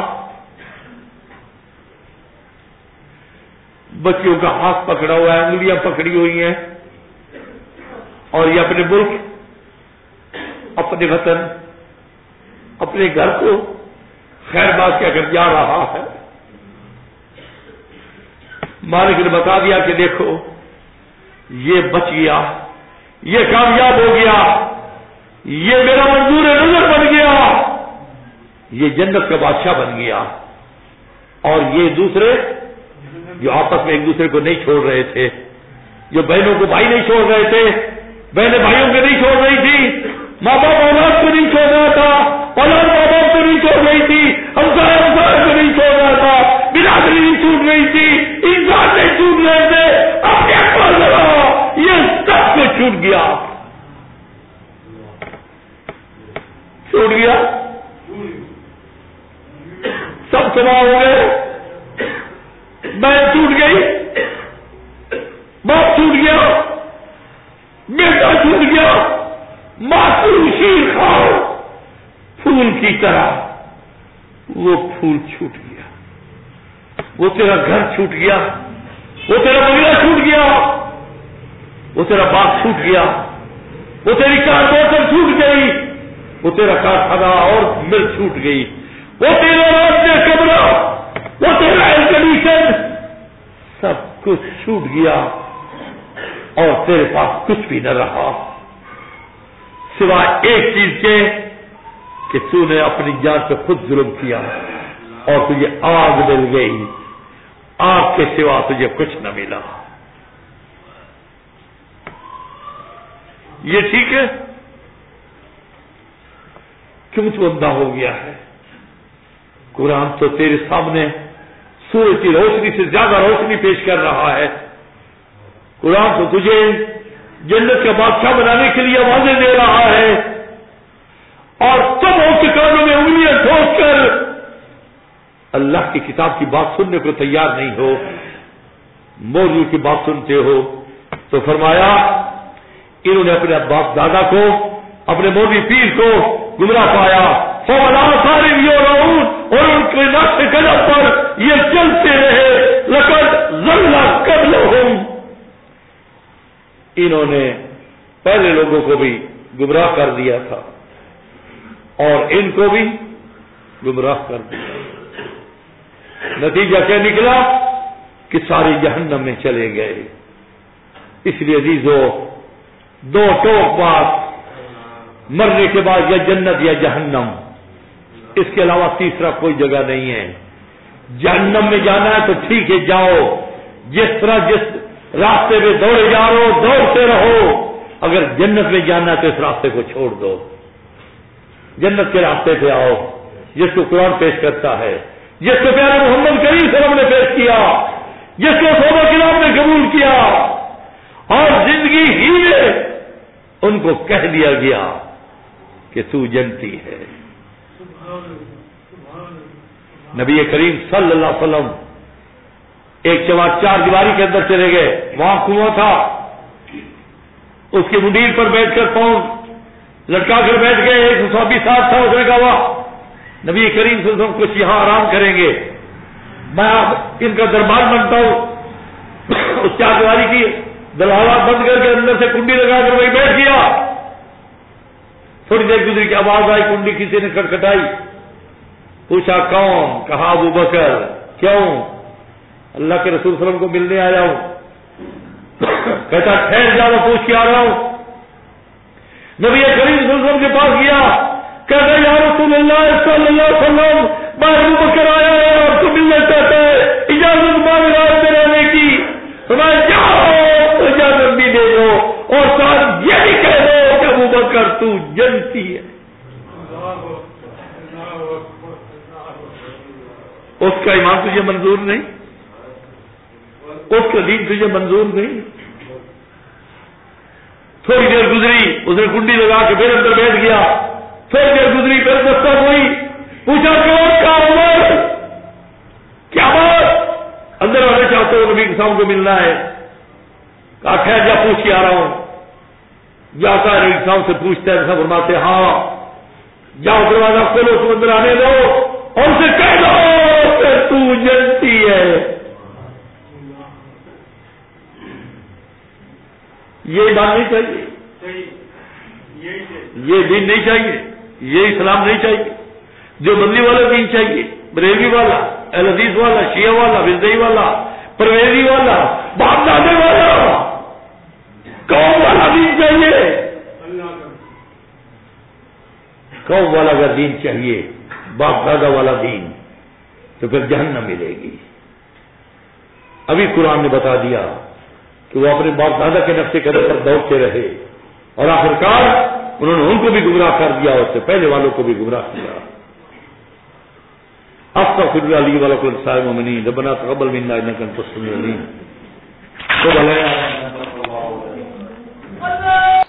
بچیوں کا ہاتھ پکڑا ہوا ہے، انگلیاں پکڑی ہوئی ہیں، اور یہ اپنے ملک، اپنے وطن، اپنے گھر کو خیر بات کیا کر جا رہا ہے. مالک نے بتا دیا کہ دیکھو یہ بچ گیا، یہ کامیاب ہو گیا، یہ میرا منظور نظر بن گیا. یہ جنت کا بادشاہ بن گیا، اور یہ دوسرے جو آپس میں ایک دوسرے کو نہیں چھوڑ رہے تھے، جو بہنوں کو بھائی نہیں چھوڑ رہے تھے، بہنیں بھائیوں کو نہیں چھوڑ رہی تھی، ماں باپ اولاد کو نہیں چھوڑ رہا تھا، اولاد ماں باپ کو نہیں چھوڑ رہی تھی، ہمسائے ہمسائے کو نہیں چھوڑ رہا تھا، برادری نہیں چھوٹ رہی تھی، انسان نہیں چھوٹ رہے تھے، اب کیا کر رہا، یہ سب کچھ چھوٹ گیا، چھوٹ گیا، سب تباہ ہو گئے، میں چھوٹ گئی، باپ چھوٹ گیا، بیٹا چھوٹ گیا، معصوم شیر کھاؤ پھول کی طرح، وہ پھول چھوٹ گیا، وہ تیرا گھر چھوٹ گیا، وہ تیرا بنگلہ چھوٹ گیا، وہ تیرا باغ چھوٹ گیا، وہ تیری کار موٹر چھوٹ گئی، وہ تیرا کارخانہ اور مل چھوٹ گئی، وہ تیرا راستے کمرہ، وہ تیرا ایئر کنڈیشن، سب کچھ چھوٹ گیا، اور تیرے پاس کچھ بھی نہ رہا سوائے ایک چیز کے کہ تو نے اپنی جان پہ خود ظلم کیا اور تجھے آگ مل گئی، آگ کے سوا تجھے کچھ نہ ملا۔ یہ ٹھیک ہے؟ کیوں تو اندھا ہو گیا ہے؟ قرآن تو تیرے سامنے سورج کی روشنی سے زیادہ روشنی پیش کر رہا ہے، قرآن تو تجھے جنت کا بادشاہ بنانے کے لیے واضح دے رہا ہے، اور تم اس کے کانوں میں انگلیاں ٹھوک کر اللہ کی کتاب کی بات سننے کو تیار نہیں ہو، مولوی کی بات سنتے ہو۔ تو فرمایا انہوں نے اپنے باپ دادا کو، اپنے مولوی پیر کو گمراہ پایا، فولا سارے اور ان کے نقش قدم پر یہ چلتے رہے، لقد ضل قبلہم، انہوں نے پہلے لوگوں کو بھی گمراہ کر دیا تھا اور ان کو بھی گمراہ کر دیا، نتیجہ کیا نکلا کہ ساری جہنم میں چلے گئے۔ اس لیے عزیزو، دو ٹوک بات، مرنے کے بعد یا جنت یا جہنم، اس کے علاوہ تیسرا کوئی جگہ نہیں ہے۔ جہنم میں جانا ہے تو ٹھیک ہے، جاؤ، جس طرح جس راستے میں دوڑے جا رہو دوڑتے رہو، اگر جنت میں جانا ہے تو اس راستے کو چھوڑ دو، جنت کے راستے پہ آؤ جس کو قرآن پیش کرتا ہے، جس کو پیارے محمد کریم صلی اللہ علیہ وسلم نے پیش کیا، جس کو صحابہ کرام نے قبول کیا، اور زندگی ہی میں ان کو کہہ دیا گیا کہ تو جنتی ہے۔ نبی کریم صلی اللہ علیہ وسلم ایک جماعت چار دیواری کے اندر چلے گئے، وہاں کنواں تھا، اس کی منڈیر پر بیٹھ کر پاؤں لٹکا کر بیٹھ گئے، ایک صحابی ساتھ تھا، اس نے کہا نبی کریم صلی اللہ علیہ وسلم کچھ یہاں آرام کریں گے، میں آپ ان کا دربار بنتا ہوں۔ اس چار دیواری کی دروازہ بند کر کے اندر سے کنڈی لگا کر وہی بیٹھ گیا۔ تھوڑی دیر گزری کی آواز آئی، کنڈی کسی نے کھٹکھٹائی، پوچھا کون؟ کہا ابو بکر۔ کیوں؟ اللہ کے رسول صلی اللہ علیہ وسلم کو ملنے آیا ہوں۔ کہتا ٹھہر جاؤ، پوچھ کے آ رہا ہوں۔ نبی کریم صلی اللہ علیہ وسلم کے پاس گیا، کہتا یا رسول اللہ صلی اللہ علیہ وسلم، میں ابو بکر آیا ہے، آپ کو ملنا چاہتا ہے، اجازت مانگ رہا ہے رہنے کی۔ میں جاؤ، اجازت بھی دے دو، اور ساتھ یہ بھی کہہ دو کہ ابو بکر تو جنتی ہے۔ اس کا ایمان تجھے منظور نہیں، اس کا دین تجھے منظور نہیں۔ تھوڑی دیر گزری، اس نے کنڈی لگا کے پھر اندر بیٹھ گیا، تھوڑی دیر گزری پھر دستک ہوئی، پوچھا کون؟ کا عمر؟ کیا بات؟ اندر آنا چاہتے ہو؟ نبی کے سامنے کو ملنا ہے۔ کہا خیر جا، پوچھ کے آ رہا ہوں۔ جاتا ہے نبی کے سامنے سے پوچھتا ہے، سب فرماتے ہاں، جاؤ دروازہ کھولو، تم اندر آنے دو اور اسے کہہ دو کہ تو جنتی ہے۔ یہ بات نہیں چاہیے، یہ دین نہیں چاہیے، یہ اسلام نہیں چاہیے، جو بندی والا دین چاہیے، بریلوی والا، اہل حدیث والا، شیعہ والا، بزدئی والا، پرویزی والا، باپ دادے والا، قوم والا دین چاہیے، قوم والا کا دین چاہیے۔ باپ دادا والا دین تو پھر جہنم ملے گی. ابھی قرآن نے بتا دیا کہ وہ اپنے باپ دادا کے نقشے قدم پر دوڑتے رہے اور آخرکار انہوں نے ان کو بھی گمراہ کر دیا اور اس سے پہلے والوں کو بھی گمراہ کیا. استغفر اللہ لی ولکم ولسائر المؤمنین ربنا تقبل منا انک انت السمیع العلیم.